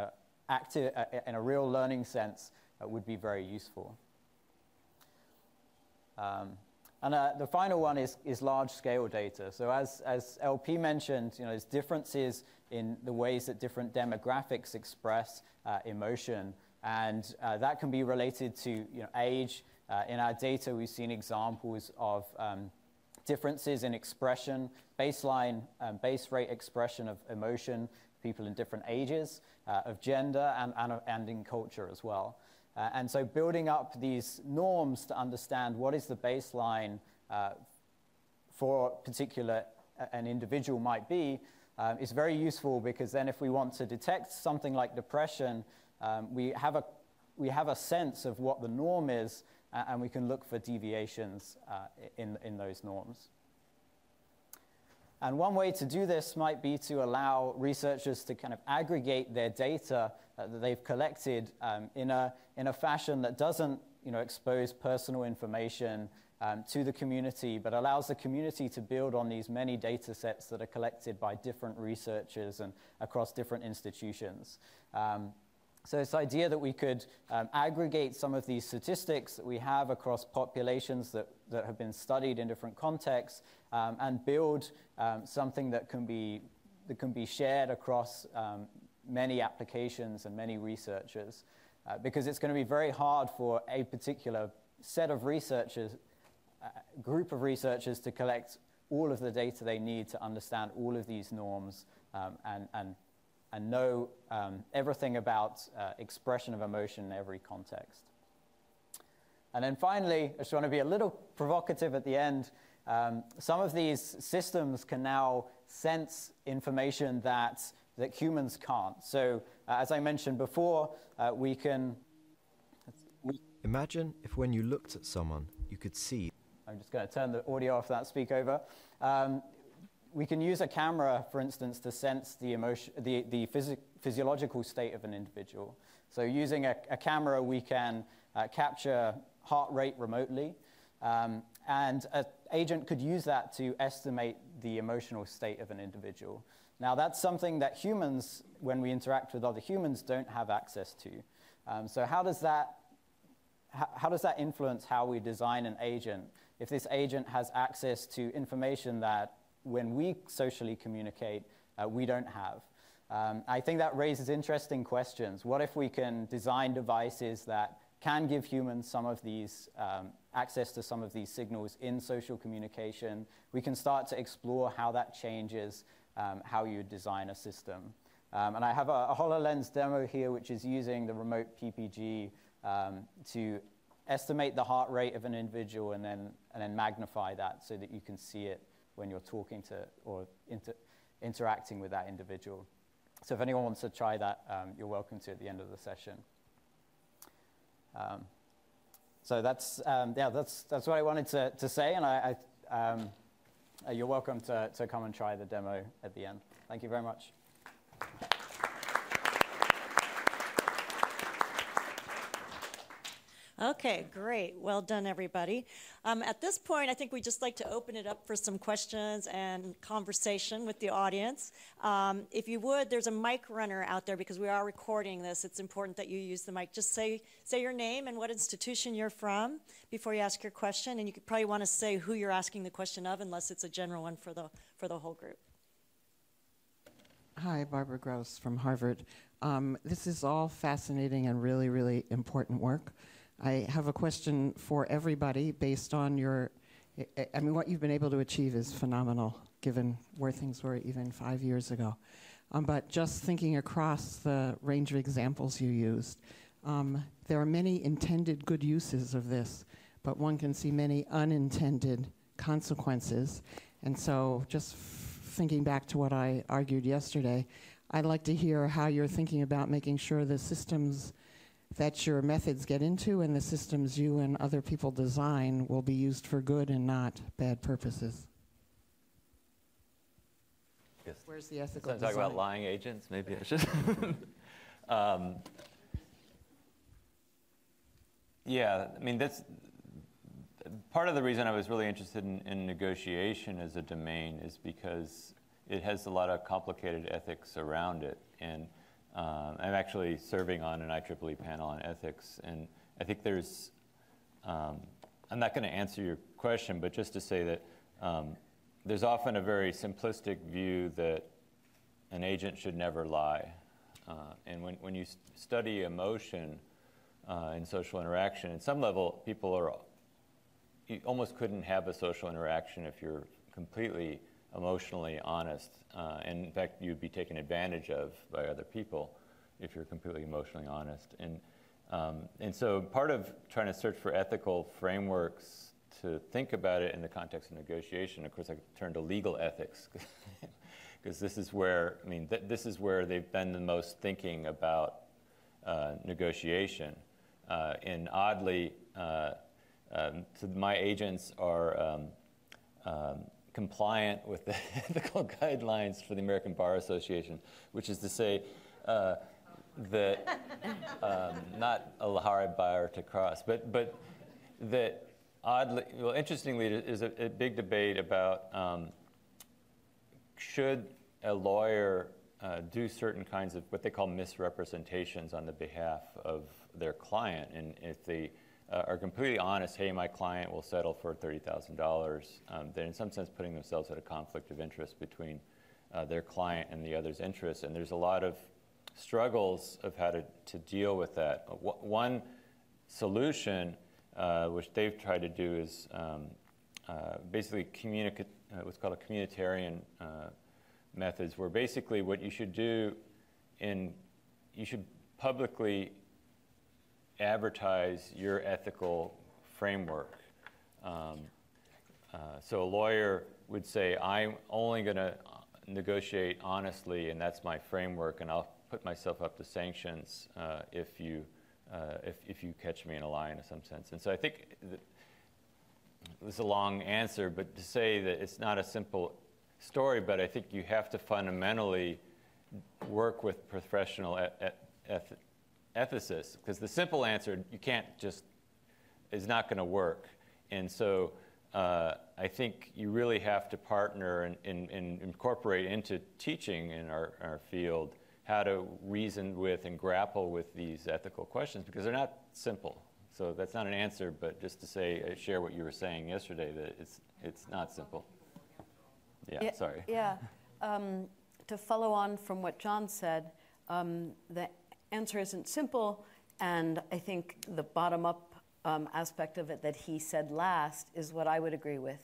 a real learning sense would be very useful. And the final one is large-scale data. So as LP mentioned, there's differences in the ways that different demographics express emotion, and that can be related to age. In our data, we've seen examples of differences in expression, baseline base rate expression of emotion, people in different ages, of gender, and in culture as well. And so building up these norms to understand what is the baseline for an individual might be is very useful, because then if we want to detect something like depression, we have a sense of what the norm is, and we can look for deviations in those norms. And one way to do this might be to allow researchers to kind of aggregate their data that they've collected in a fashion that doesn't expose personal information to the community, but allows the community to build on these many data sets that are collected by different researchers and across different institutions. So this idea that we could aggregate some of these statistics that we have across populations that have been studied in different contexts and build something that can be shared across many applications and many researchers, because it's going to be very hard for a particular set of researchers, group of researchers, to collect all of the data they need to understand all of these norms and know everything about expression of emotion in every context. And then finally, I just want to be a little provocative at the end. Some of these systems can now sense information that humans can't. So as I mentioned before, we can... Imagine if when you looked at someone, you could see... I'm just going to turn the audio off that speakover. We can use a camera, for instance, to sense the physiological state of an individual. So using a camera, we can capture heart rate remotely, and an agent could use that to estimate the emotional state of an individual. Now, that's something that humans, when we interact with other humans, don't have access to. So how does that influence how we design an agent? If this agent has access to information that, when we socially communicate, we don't have. I think that raises interesting questions. What if we can design devices that can give humans some of these, access to some of these signals in social communication? We can start to explore how that changes how you design a system. And I have a HoloLens demo here, which is using the remote PPG to estimate the heart rate of an individual and then magnify that so that you can see it when you're talking to or interacting with that individual. So if anyone wants to try that, you're welcome to at the end of the session. So that's what I wanted to say, and you're welcome to come and try the demo at the end. Thank you very much. Okay, great. Well done, everybody. At this point, I think we'd just like to open it up for some questions and conversation with the audience. If you would, there's a mic runner out there because we are recording this. It's important that you use the mic. Just say your name and what institution you're from before you ask your question, and you could probably want to say who you're asking the question of, unless it's a general one for the whole group. Hi, Barbara Gross from Harvard. This is all fascinating and really, really important work. I have a question for everybody based on what you've been able to achieve is phenomenal, given where things were even 5 years ago. But just thinking across the range of examples you used, there are many intended good uses of this, but one can see many unintended consequences. And so just thinking back to what I argued yesterday, I'd like to hear how you're thinking about making sure the systems that your methods get into and the systems you and other people design will be used for good and not bad purposes. Yes. Where's the ethical design? Talk about lying agents, maybe I should. Yeah, I mean, that's part of the reason I was really interested in negotiation as a domain is because it has a lot of complicated ethics around it. And I'm actually serving on an IEEE panel on ethics, and I think there's, I'm not going to answer question, but just to say that there's often a very simplistic view that an agent should never lie. And when you study emotion in social interaction, at some level, you almost couldn't have a social interaction if you're completely emotionally honest. And in fact, you'd be taken advantage of by other people if you're completely emotionally honest. And so part of trying to search for ethical frameworks to think about it in the context of negotiation, of course, I turn to legal ethics, because this is where, this is where they've been the most thinking about negotiation. And oddly, so my agents are compliant with the ethical guidelines for the American Bar Association, which is to say that not a hard bar to cross, but that oddly, well, interestingly, there's a big debate about should a lawyer do certain kinds of what they call misrepresentations on the behalf of their client, and if they are completely honest, hey, my client will settle for $30,000, they're in some sense putting themselves at a conflict of interest between their client and the other's interests. And there's a lot of struggles of how to deal with that. One solution, which they've tried to do, is basically what's called a communitarian methods, where basically what you should do you should publicly advertise your ethical framework. So a lawyer would say, I'm only going to negotiate honestly, and that's my framework, and I'll put myself up to sanctions if you catch me in a lie in some sense. And so I think this is a long answer, but to say that it's not a simple story, but I think you have to fundamentally work with professional ethicists, because the simple answer, you can't just, is not going to work. And so I think you really have to partner and incorporate into teaching in our field how to reason with and grapple with these ethical questions, because they're not simple. So that's not an answer, but just to say, share what you were saying yesterday, that it's not simple. Yeah, sorry. Yeah. To follow on from what John said, the answer isn't simple, and I think the bottom-up aspect of it that he said last is what I would agree with.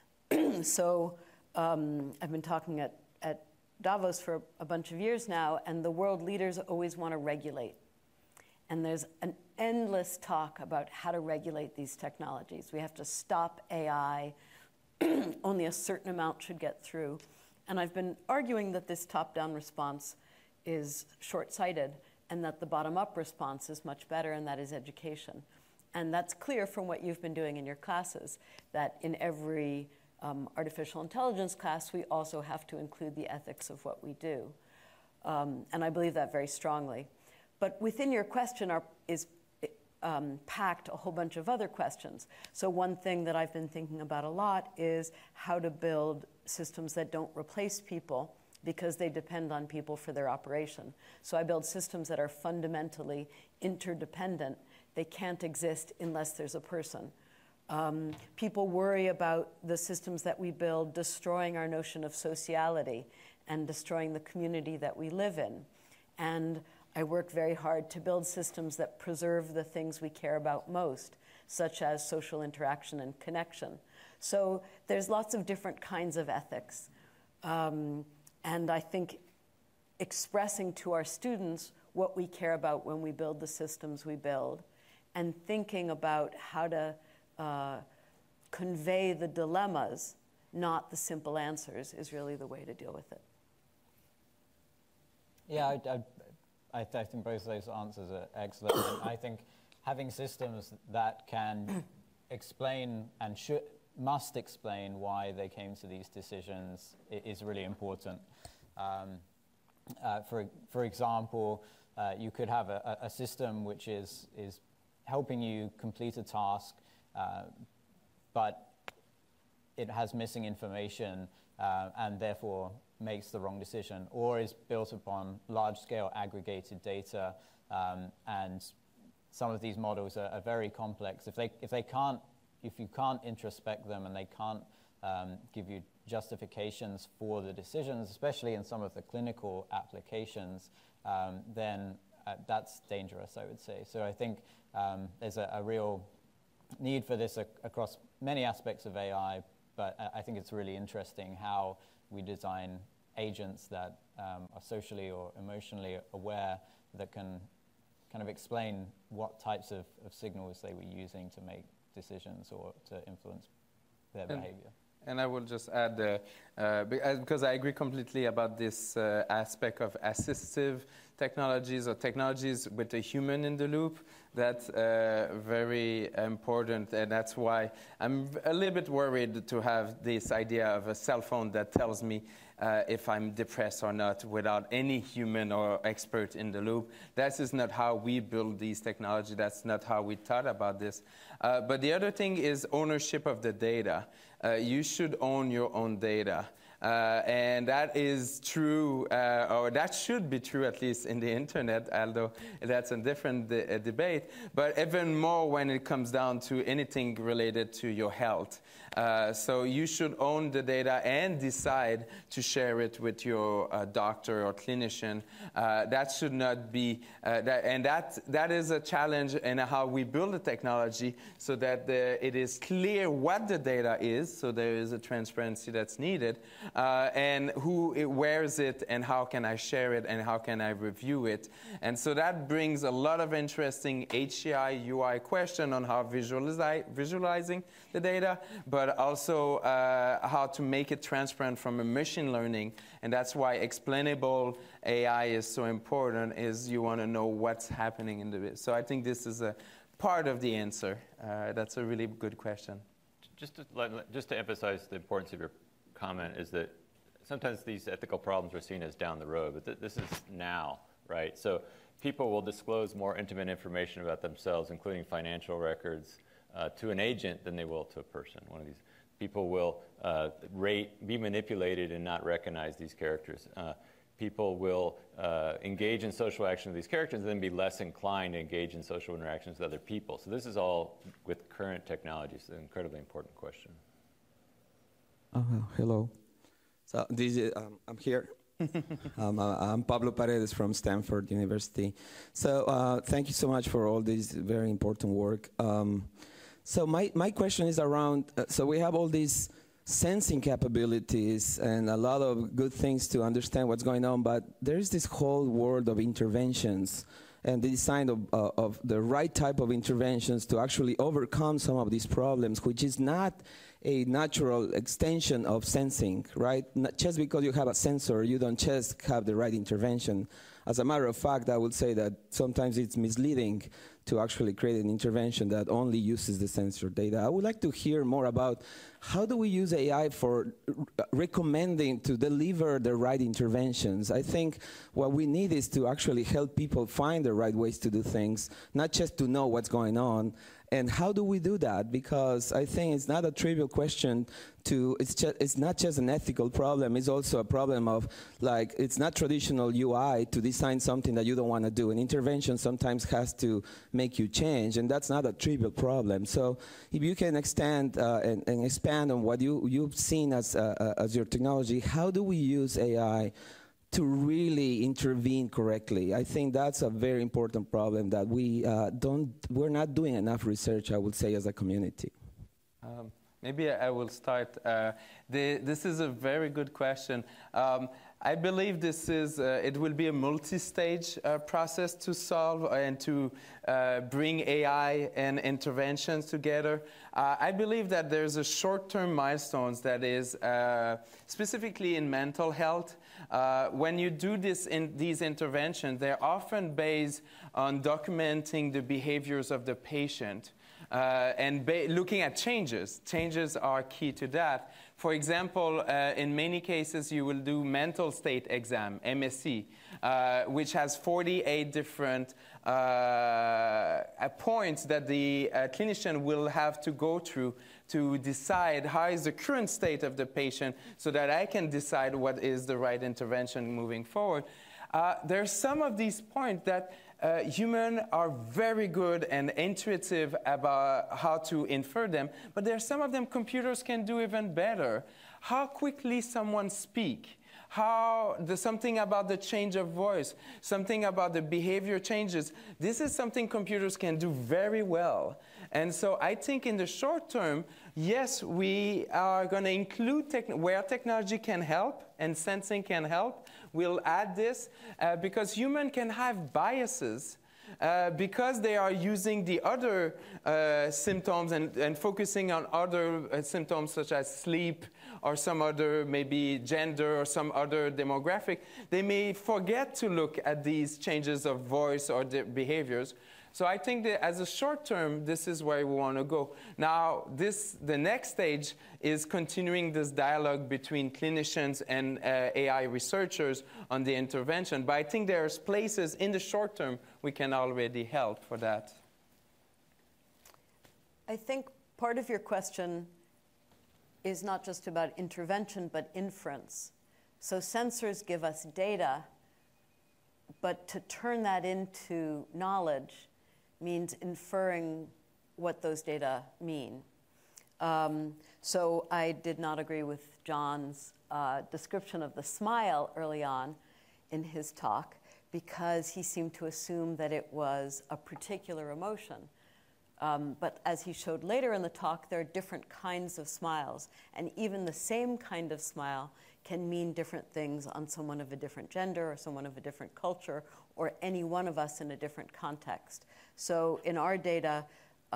So I've been talking at Davos for a bunch of years now, and the world leaders always want to regulate. And there's an endless talk about how to regulate these technologies. We have to stop AI. Only a certain amount should get through. And I've been arguing that this top-down response is short-sighted and that the bottom-up response is much better, and that is education. And that's clear from what you've been doing in your classes, that in every artificial intelligence class, we also have to include the ethics of what we do. And I believe that very strongly. But within your question is packed a whole bunch of other questions. So one thing that I've been thinking about a lot is how to build systems that don't replace people because they depend on people for their operation. So I build systems that are fundamentally interdependent. They can't exist unless there's a person. People worry about the systems that we build destroying our notion of sociality and destroying the community that we live in. And I work very hard to build systems that preserve the things we care about most, such as social interaction and connection. So there's lots of different kinds of ethics. And I think expressing to our students what we care about when we build the systems we build, and thinking about how to convey the dilemmas, not the simple answers, is really the way to deal with it. Yeah, I think both of those answers are excellent. And I think having systems that can explain and must explain why they came to these decisions is really important. For example, you could have a system which is helping you complete a task, but it has missing information and therefore makes the wrong decision, or is built upon large-scale aggregated data, and some of these models are very complex. If they can't you can't introspect them and they can't give you justifications for the decisions, especially in some of the clinical applications, then that's dangerous, I would say. So I think there's a real need for this across many aspects of AI, but I think it's really interesting how we design agents that are socially or emotionally aware that can kind of explain what types of signals they were using to make decisions or to influence their behavior. And I will just add, because I agree completely about this aspect of assistive technologies or technologies with a human in the loop. That's very important, and that's why I'm a little bit worried to have this idea of a cell phone that tells me if I'm depressed or not without any human or expert in the loop. That is not how we build these technologies. That's not how we thought about this. But the other thing is ownership of the data. You should own your own data. And that is true, or that should be true at least in the internet, although that's a different debate, but even more when it comes down to anything related to your health. So you should own the data and decide to share it with your doctor or clinician. That should not be, that is a challenge in how we build the technology so that it is clear what the data is, so there is a transparency that's needed. And who wears it and how can I share it and how can I review it. And so that brings a lot of interesting HCI, UI question on how visualizing the data, but also how to make it transparent from a machine learning. And that's why explainable AI is so important, is you want to know what's happening in the bit. So I think this is a part of the answer. That's a really good question. Just to emphasize the importance of your comment is that sometimes these ethical problems are seen as down the road, but this is now, right? So people will disclose more intimate information about themselves, including financial records, to an agent than they will to a person. One of these people will be manipulated and not recognize these characters. People will engage in social action with these characters and then be less inclined to engage in social interactions with other people. So this is all with current technologies, an incredibly important question. Hello. So this is, I'm here. I'm Pablo Paredes from Stanford University. So thank you so much for all this very important work. So my question is around, so we have all these sensing capabilities and a lot of good things to understand what's going on, but there's this whole world of interventions and the design of the right type of interventions to actually overcome some of these problems, which is not a natural extension of sensing, right? Not just because you have a sensor, you don't just have the right intervention. As a matter of fact, I would say that sometimes it's misleading to actually create an intervention that only uses the sensor data. I would like to hear more about how do we use AI for recommending to deliver the right interventions. I think what we need is to actually help people find the right ways to do things, not just to know what's going on. And how do we do that? Because I think it's not a trivial question it's not just an ethical problem, it's also a problem of, like, it's not traditional UI to design something that you don't want to do. An intervention sometimes has to make you change, and that's not a trivial problem. So if you can extend and expand on what you've seen as your technology, how do we use AI to really intervene correctly? I think that's a very important problem that we're not doing enough research, I would say, as a community. Maybe I will start. This is a very good question. I believe it will be a multi-stage process to solve and to bring AI and interventions together. I believe that there's a short-term milestones that is specifically in mental health. When you do these interventions, they're often based on documenting the behaviors of the patient. And looking at changes. Changes are key to that. For example, in many cases, you will do mental state exam, MSE, which has 48 different points that the clinician will have to go through to decide how is the current state of the patient so that I can decide what is the right intervention moving forward. There's some of these points that humans are very good and intuitive about how to infer them, but there's some of them computers can do even better. How quickly someone speaks, something about the change of voice, something about the behavior changes. This is something computers can do very well. And so I think in the short term, yes, we are going to include where technology can help and sensing can help. We'll add this because humans can have biases because they are using the other symptoms and focusing on other symptoms such as sleep or some other maybe gender or some other demographic. They may forget to look at these changes of voice or behaviors. So I think that as a short term, this is where we want to go. Now, the next stage is continuing this dialogue between clinicians and AI researchers on the intervention. But I think there's places in the short term we can already help for that. I think part of your question is not just about intervention, but inference. So sensors give us data, but to turn that into knowledge means inferring what those data mean. So I did not agree with John's description of the smile early on in his talk because he seemed to assume that it was a particular emotion. But as he showed later in the talk, there are different kinds of smiles. And even the same kind of smile can mean different things on someone of a different gender or someone of a different culture or any one of us in a different context. So in our data,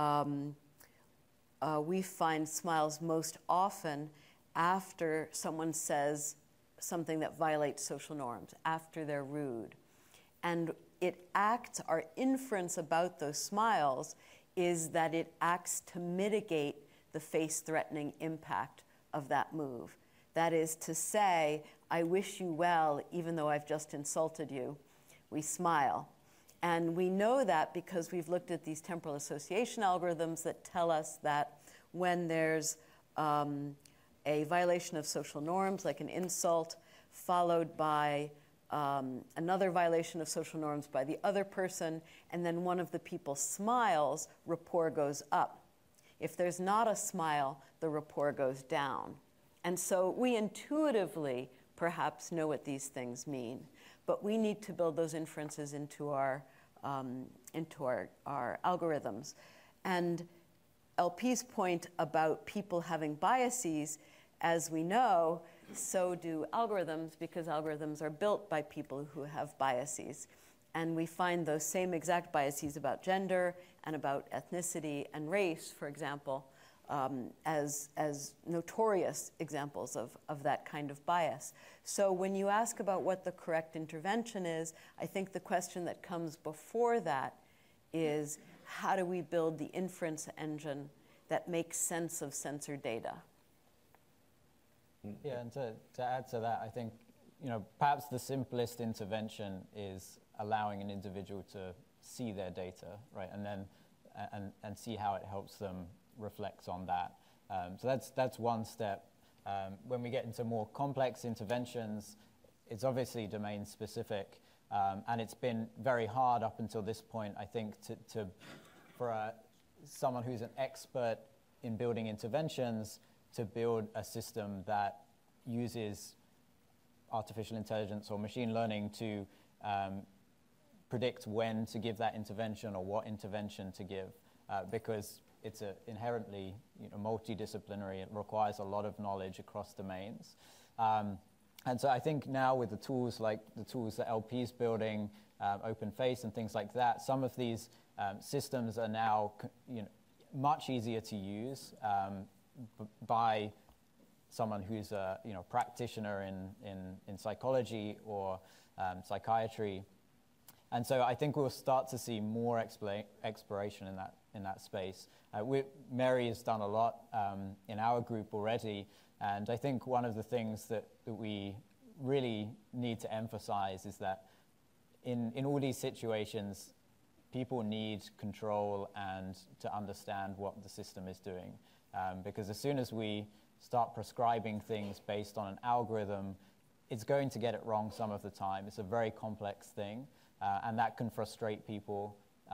we find smiles most often after someone says something that violates social norms, after they're rude. And our inference about those smiles is that it acts to mitigate the face-threatening impact of that move. That is to say, I wish you well, even though I've just insulted you. We smile. And we know that because we've looked at these temporal association algorithms that tell us that when there's a violation of social norms, like an insult, followed by another violation of social norms by the other person, and then one of the people smiles, rapport goes up. If there's not a smile, the rapport goes down. And so we intuitively perhaps know what these things mean, but we need to build those inferences into our algorithms. And LP's point about people having biases, as we know, so do algorithms, because algorithms are built by people who have biases. And we find those same exact biases about gender and about ethnicity and race, for example, as notorious examples of that kind of bias. So when you ask about what the correct intervention is, I think the question that comes before that is, how do we build the inference engine that makes sense of sensor data? Yeah, and to add to that, I think, perhaps the simplest intervention is allowing an individual to see their data, right, and then and see how it helps them reflect on that. So that's one step. When we get into more complex interventions, it's obviously domain specific, and it's been very hard up until this point, I think, for someone who's an expert in building interventions to build a system that uses artificial intelligence or machine learning to predict when to give that intervention or what intervention to give, because it's inherently multidisciplinary. It requires a lot of knowledge across domains. And so I think now with the tools like the tools that LP is building, OpenFace and things like that, some of these systems are now much easier to use by someone who's a practitioner in psychology or psychiatry. And so I think we'll start to see more exploration in that space. Mary has done a lot in our group already, and I think one of the things that we really need to emphasize is that in all these situations, people need control and to understand what the system is doing. Because as soon as we start prescribing things based on an algorithm, it's going to get it wrong some of the time. It's a very complex thing, and that can frustrate people.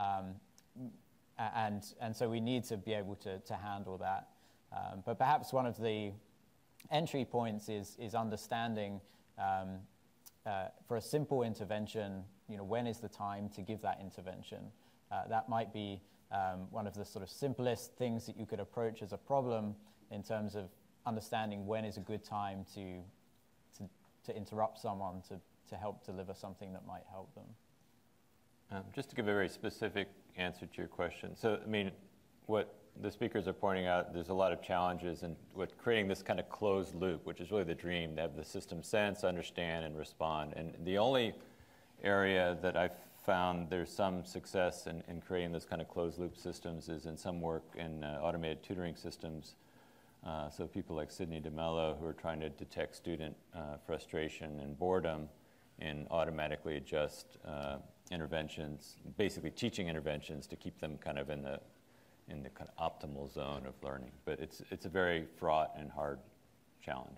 And so we need to be able to handle that. But perhaps one of the entry points is understanding for a simple intervention, when is the time to give that intervention? That might be one of the sort of simplest things that you could approach as a problem in terms of understanding when is a good time to interrupt someone to help deliver something that might help them. Just to give a very specific answer to your question. So, I mean, what the speakers are pointing out, there's a lot of challenges in creating this kind of closed loop, which is really the dream, to have the system sense, understand, and respond. And the only area that I've found there's some success in creating this kind of closed loop systems is in some work in automated tutoring systems. So people like Sidney DeMello, who are trying to detect student frustration and boredom and automatically adjust interventions, basically teaching interventions to keep them kind of in the kind of optimal zone of learning. But it's a very fraught and hard challenge.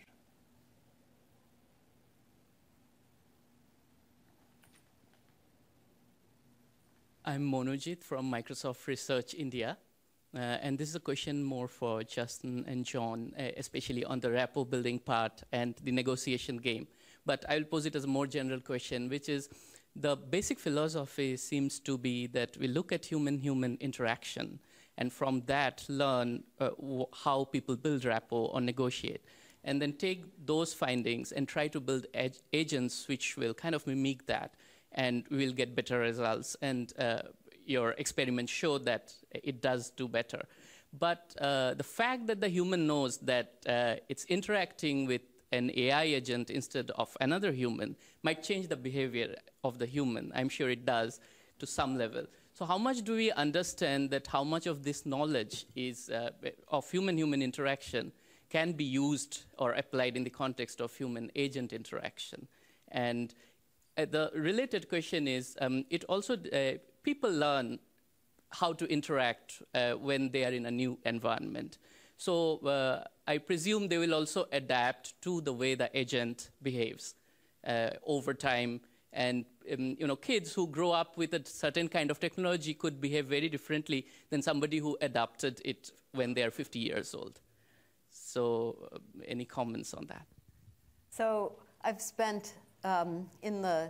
I'm Monojit from Microsoft Research India. And this is a question more for Justin and John, especially on the rapport building part and the negotiation game. But I will pose it as a more general question, which is the basic philosophy seems to be that we look at human-human interaction and from that learn how people build rapport or negotiate. And then take those findings and try to build agents which will kind of mimic that, and we'll get better results. And your experiments show that it does do better. But the fact that the human knows that it's interacting with an AI agent instead of another human might change the behavior of the human. I'm sure it does to some level. So how much do we understand that how much of this knowledge is of human-human interaction can be used or applied in the context of human-agent interaction? And the related question is, it also people learn how to interact when they are in a new environment. So I presume they will also adapt to the way the agent behaves over time. And kids who grow up with a certain kind of technology could behave very differently than somebody who adopted it when they are 50 years old. So any comments on that? So I've spent in the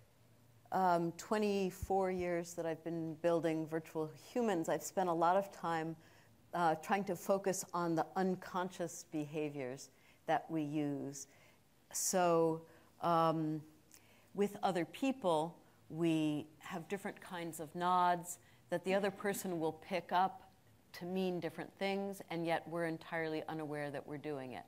24 years that I've been building virtual humans, I've spent a lot of time trying to focus on the unconscious behaviors that we use. So with other people, we have different kinds of nods that the other person will pick up to mean different things, and yet we're entirely unaware that we're doing it.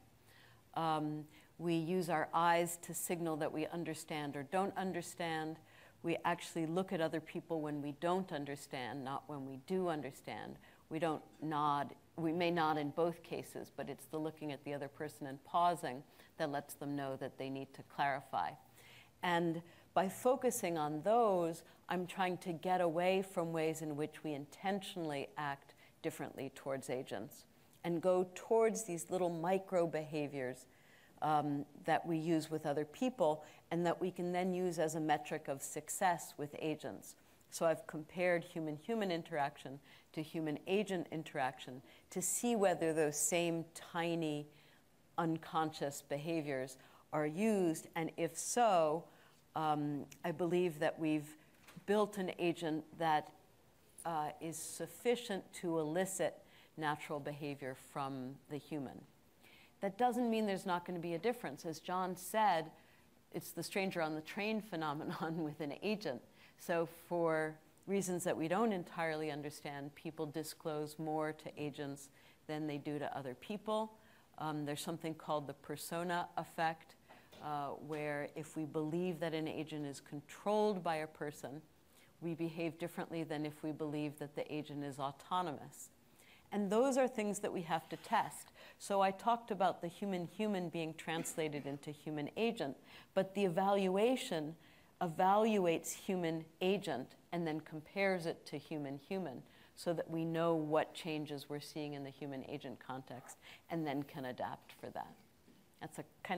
We use our eyes to signal that we understand or don't understand. We actually look at other people when we don't understand, not when we do understand. We don't nod. We may nod in both cases, but it's the looking at the other person and pausing that lets them know that they need to clarify. And by focusing on those, I'm trying to get away from ways in which we intentionally act differently towards agents and go towards these little micro behaviors that we use with other people and that we can then use as a metric of success with agents. So I've compared human-human interaction to human-agent interaction to see whether those same tiny unconscious behaviors are used, and if so, I believe that we've built an agent that is sufficient to elicit natural behavior from the human. That doesn't mean there's not going to be a difference. As John said, it's the stranger on the train phenomenon with an agent. So for reasons that we don't entirely understand, people disclose more to agents than they do to other people. There's something called the persona effect, where if we believe that an agent is controlled by a person, we behave differently than if we believe that the agent is autonomous. And those are things that we have to test. So I talked about the human-human being translated into human-agent, but the evaluation evaluates human-agent and then compares it to human-human so that we know what changes we're seeing in the human-agent context and then can adapt for that. That's a kind of a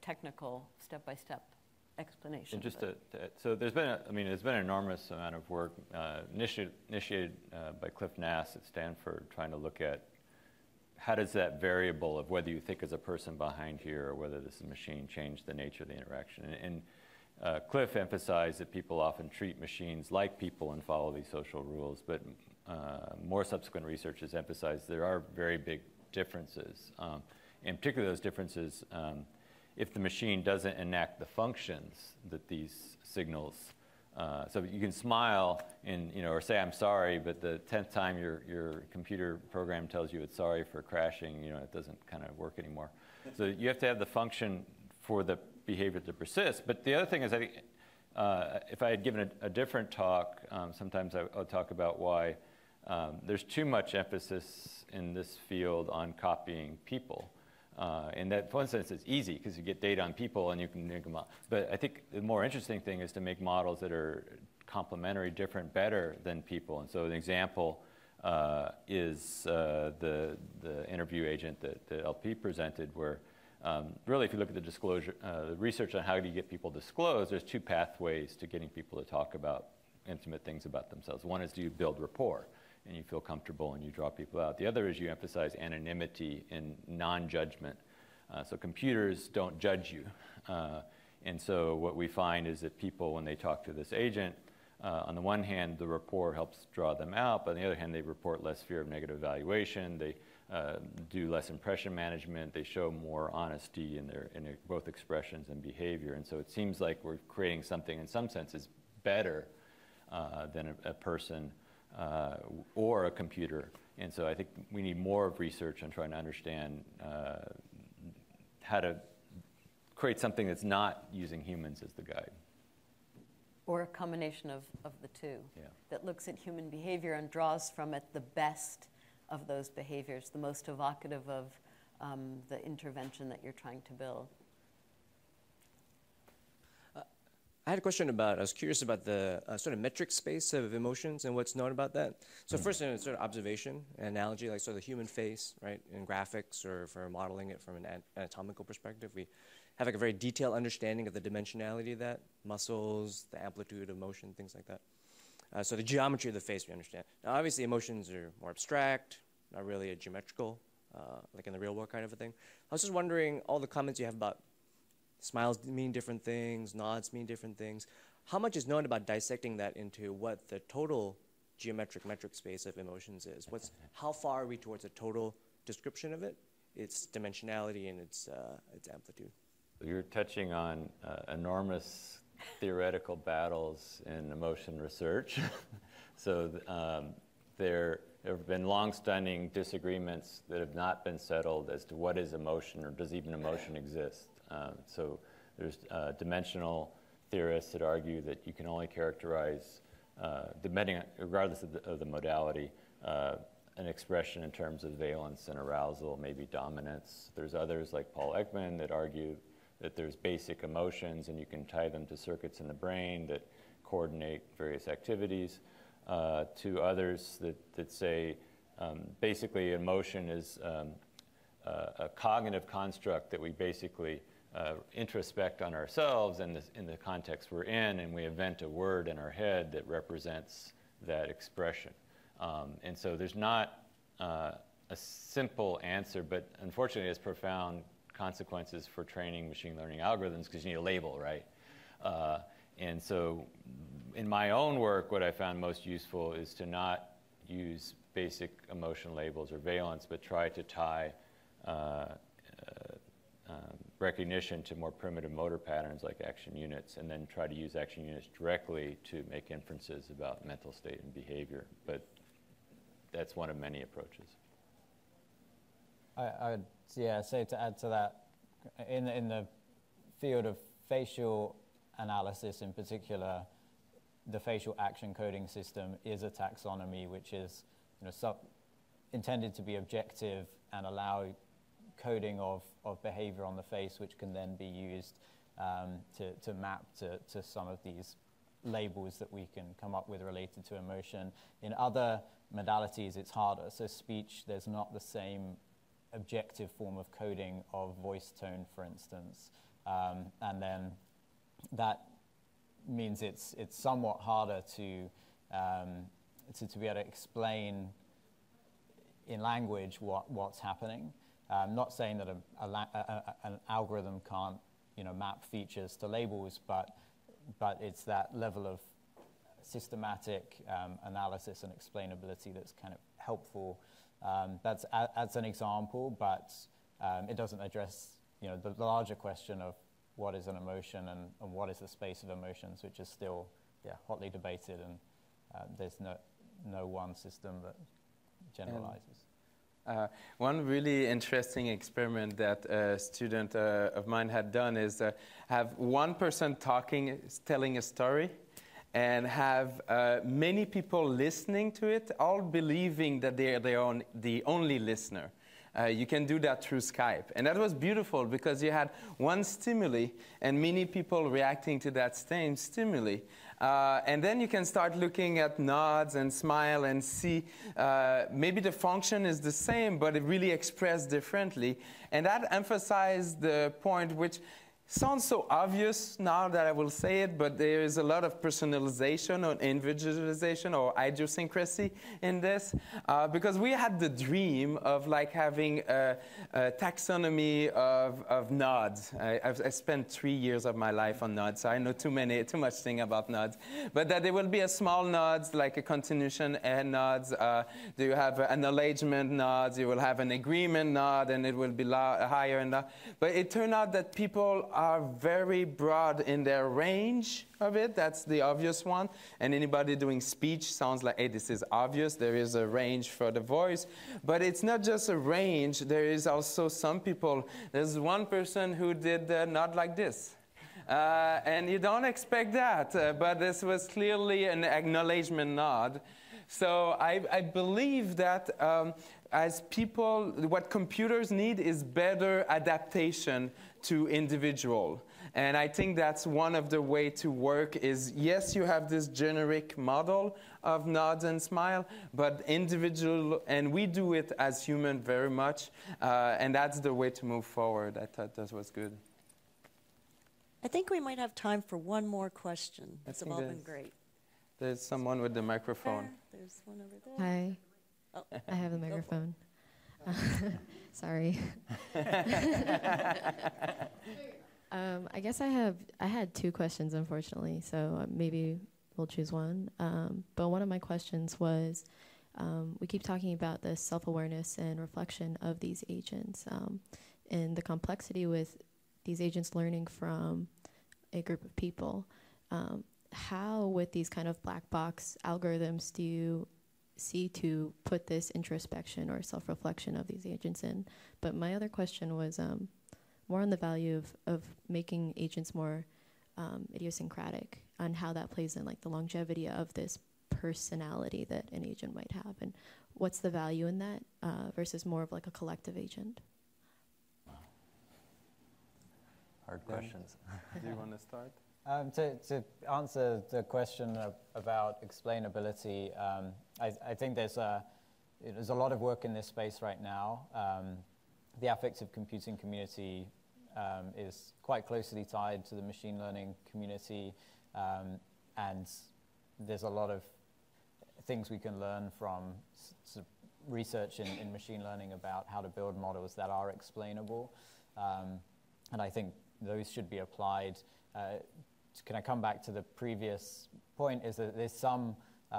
technical step-by-step explanation. And just so there's been there's been an enormous amount of work initiated by Cliff Nass at Stanford trying to look at how does that variable of whether you think as a person behind here or whether this is a machine change the nature of the interaction. And Cliff emphasized that people often treat machines like people and follow these social rules, but more subsequent research has emphasized there are very big differences. And particularly those differences, if the machine doesn't enact the functions that these signals, so you can smile and or say I'm sorry, but the 10th time your computer program tells you it's sorry for crashing, it doesn't kind of work anymore. So you have to have the function for the behavior to persist. But the other thing is, I think if I had given a different talk, sometimes I would talk about why there's too much emphasis in this field on copying people. In that, for instance, it's easy because you get data on people and you can make them up. But I think the more interesting thing is to make models that are complementary, different, better than people. And so an example is the interview agent that LP presented, where really, if you look at the disclosure, the research on how do you get people disclosed, there's two pathways to getting people to talk about intimate things about themselves. One is do you build rapport, and you feel comfortable and you draw people out. The other is you emphasize anonymity and non-judgment. So computers don't judge you. And so what we find is that people, when they talk to this agent, on the one hand, the rapport helps draw them out, but on the other hand, they report less fear of negative evaluation. They do less impression management. They show more honesty in their both expressions and behavior. And so it seems like we're creating something in some senses better than a person or a computer. And so I think we need more of research on trying to understand how to create something that's not using humans as the guide. Or a combination of the two that looks at human behavior and draws from it the best of those behaviors, the most evocative of the intervention that you're trying to build. I had a question I was curious about the sort of metric space of emotions and what's known about that. So first, in a sort of observation, an analogy, like sort of the human face, right, in graphics or for modeling it from an anatomical perspective, we have like a very detailed understanding of the dimensionality of that, muscles, the amplitude of motion, things like that. So the geometry of the face we understand. Now, obviously, emotions are more abstract, not really a geometrical, like in the real world kind of a thing. I was just wondering, all the comments you have about smiles mean different things, nods mean different things. How much is known about dissecting that into what the total geometric metric space of emotions is? How far are we towards a total description of it, its dimensionality and its amplitude? You're touching on enormous theoretical battles in emotion research. So there have been long-standing disagreements that have not been settled as to what is emotion or does even emotion exist. So there's dimensional theorists that argue that you can only characterize, regardless of the modality, an expression in terms of valence and arousal, maybe dominance. There's others like Paul Ekman that argue that there's basic emotions and you can tie them to circuits in the brain that coordinate various activities. To others that say basically emotion is a cognitive construct that we basically introspect on ourselves in the context we're in, and we invent a word in our head that represents that expression. And so there's not a simple answer, but unfortunately it has profound consequences for training machine learning algorithms because you need a label, right? And so in my own work, what I found most useful is to not use basic emotion labels or valence, but try to tie recognition to more primitive motor patterns like action units, and then try to use action units directly to make inferences about mental state and behavior. But that's one of many approaches. I would say to add to that, in the field of facial analysis in particular, the facial action coding system is a taxonomy which is intended to be objective and allow coding of behavior on the face, which can then be used to map to some of these labels that we can come up with related to emotion. In other modalities, it's harder. So speech, there's not the same objective form of coding of voice tone, for instance. And then that means it's somewhat harder to be able to explain in language what's happening. Not saying that an algorithm can't map features to labels, but it's that level of systematic analysis and explainability that's kind of helpful. That's an example, but it doesn't address the larger question of what is an emotion and what is the space of emotions, which is still hotly debated, and there's no one system that generalizes. One really interesting experiment that a student of mine had done is have one person telling a story, and have many people listening to it, all believing that they are the only listener. You can do that through Skype. And that was beautiful because you had one stimuli and many people reacting to that same stimuli. And then you can start looking at nods and smile and see maybe the function is the same, but it really expressed differently. And that emphasized the point which sounds so obvious now that I will say it, but there is a lot of personalization or individualization or idiosyncrasy in this, because we had the dream of like having a taxonomy of nods. I spent 3 years of my life on nods, so I know too much thing about nods. But that there will be a small nods, like a continuation and nods. You have an acknowledgement nods. You will have an agreement nod, and it will be higher and lower. But it turned out that people are very broad in their range of it. That's the obvious one. And anybody doing speech sounds like, hey, this is obvious. There is a range for the voice. But it's not just a range. There is also some people. There's one person who did nod like this. And you don't expect that. But this was clearly an acknowledgement nod. So I believe that as people, what computers need is better adaptation to individual. And I think that's one of the way to work is, yes, you have this generic model of nods and smile, but individual, and we do it as human very much, and that's the way to move forward. I thought that was good. I think we might have time for one more question. It's all been great. There's someone with the microphone. There's one over there. Hi. Oh. I have the microphone. Sorry. I guess I had two questions, unfortunately, so maybe we'll choose one. But one of my questions was, we keep talking about the self-awareness and reflection of these agents, and the complexity with these agents learning from a group of people. How, with these kind of black box algorithms, do you see to put this introspection or self-reflection of these agents in? But my other question was more on the value of making agents more idiosyncratic, and how that plays in like the longevity of this personality that an agent might have, and what's the value in that versus more of like a collective agent? Hard questions. Do you want to start? To answer the question about explainability, I think there's a lot of work in this space right now. The affective computing community is quite closely tied to the machine learning community, and there's a lot of things we can learn from research in machine learning about how to build models that are explainable, and I think those should be applied. Can I come back to the previous point? Is that there's some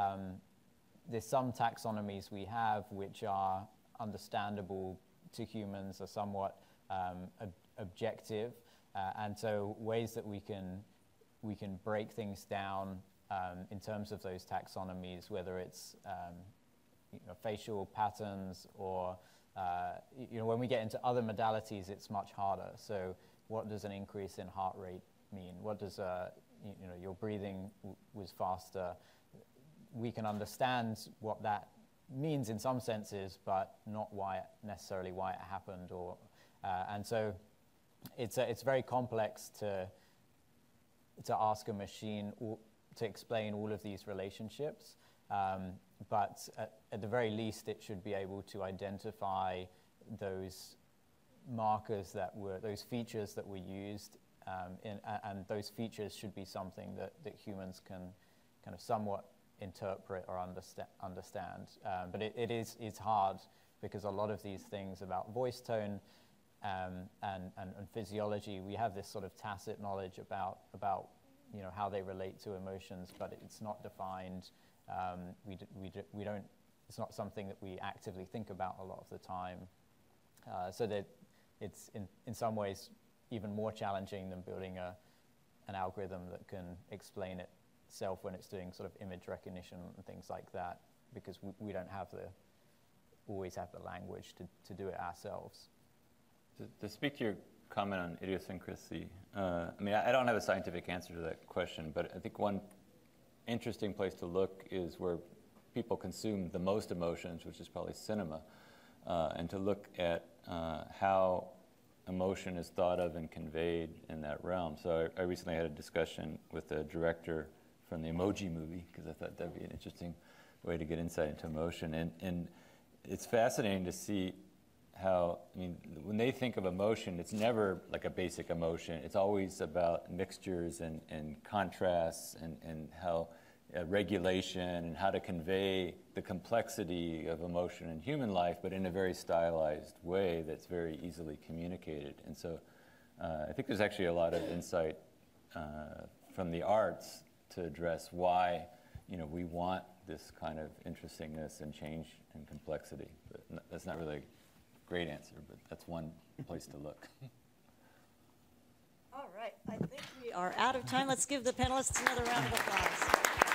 taxonomies we have which are understandable to humans, are somewhat objective, and so ways that we can break things down in terms of those taxonomies, whether it's facial patterns or when we get into other modalities, it's much harder. So what does an increase in heart rate mean? What does your breathing was faster? We can understand what that means in some senses, but not necessarily why it happened, and so it's very complex to ask a machine to explain all of these relationships. But at the very least, it should be able to identify those markers those features that were used and those features should be something that humans can kind of somewhat interpret or understand. But it's hard because a lot of these things about voice tone and physiology, we have this sort of tacit knowledge about how they relate to emotions, but it's not defined. We don't. It's not something that we actively think about a lot of the time. So that it's in some ways even more challenging than building an algorithm that can explain itself when it's doing sort of image recognition and things like that, because we don't always have the language to do it ourselves. To speak to your comment on idiosyncrasy, I mean, I don't have a scientific answer to that question, but I think one interesting place to look is where people consume the most emotions, which is probably cinema, and to look at how emotion is thought of and conveyed in that realm. So I recently had a discussion with a director from the Emoji Movie, because I thought that'd be an interesting way to get insight into emotion. And it's fascinating to see how, I mean, when they think of emotion, it's never like a basic emotion. It's always about mixtures and contrasts and how regulation and how to convey the complexity of emotion in human life, but in a very stylized way that's very easily communicated. And so I think there's actually a lot of insight from the arts to address why we want this kind of interestingness and change and complexity. But that's not really a great answer, but that's one place to look. All right, I think we are out of time. Let's give the panelists another round of applause.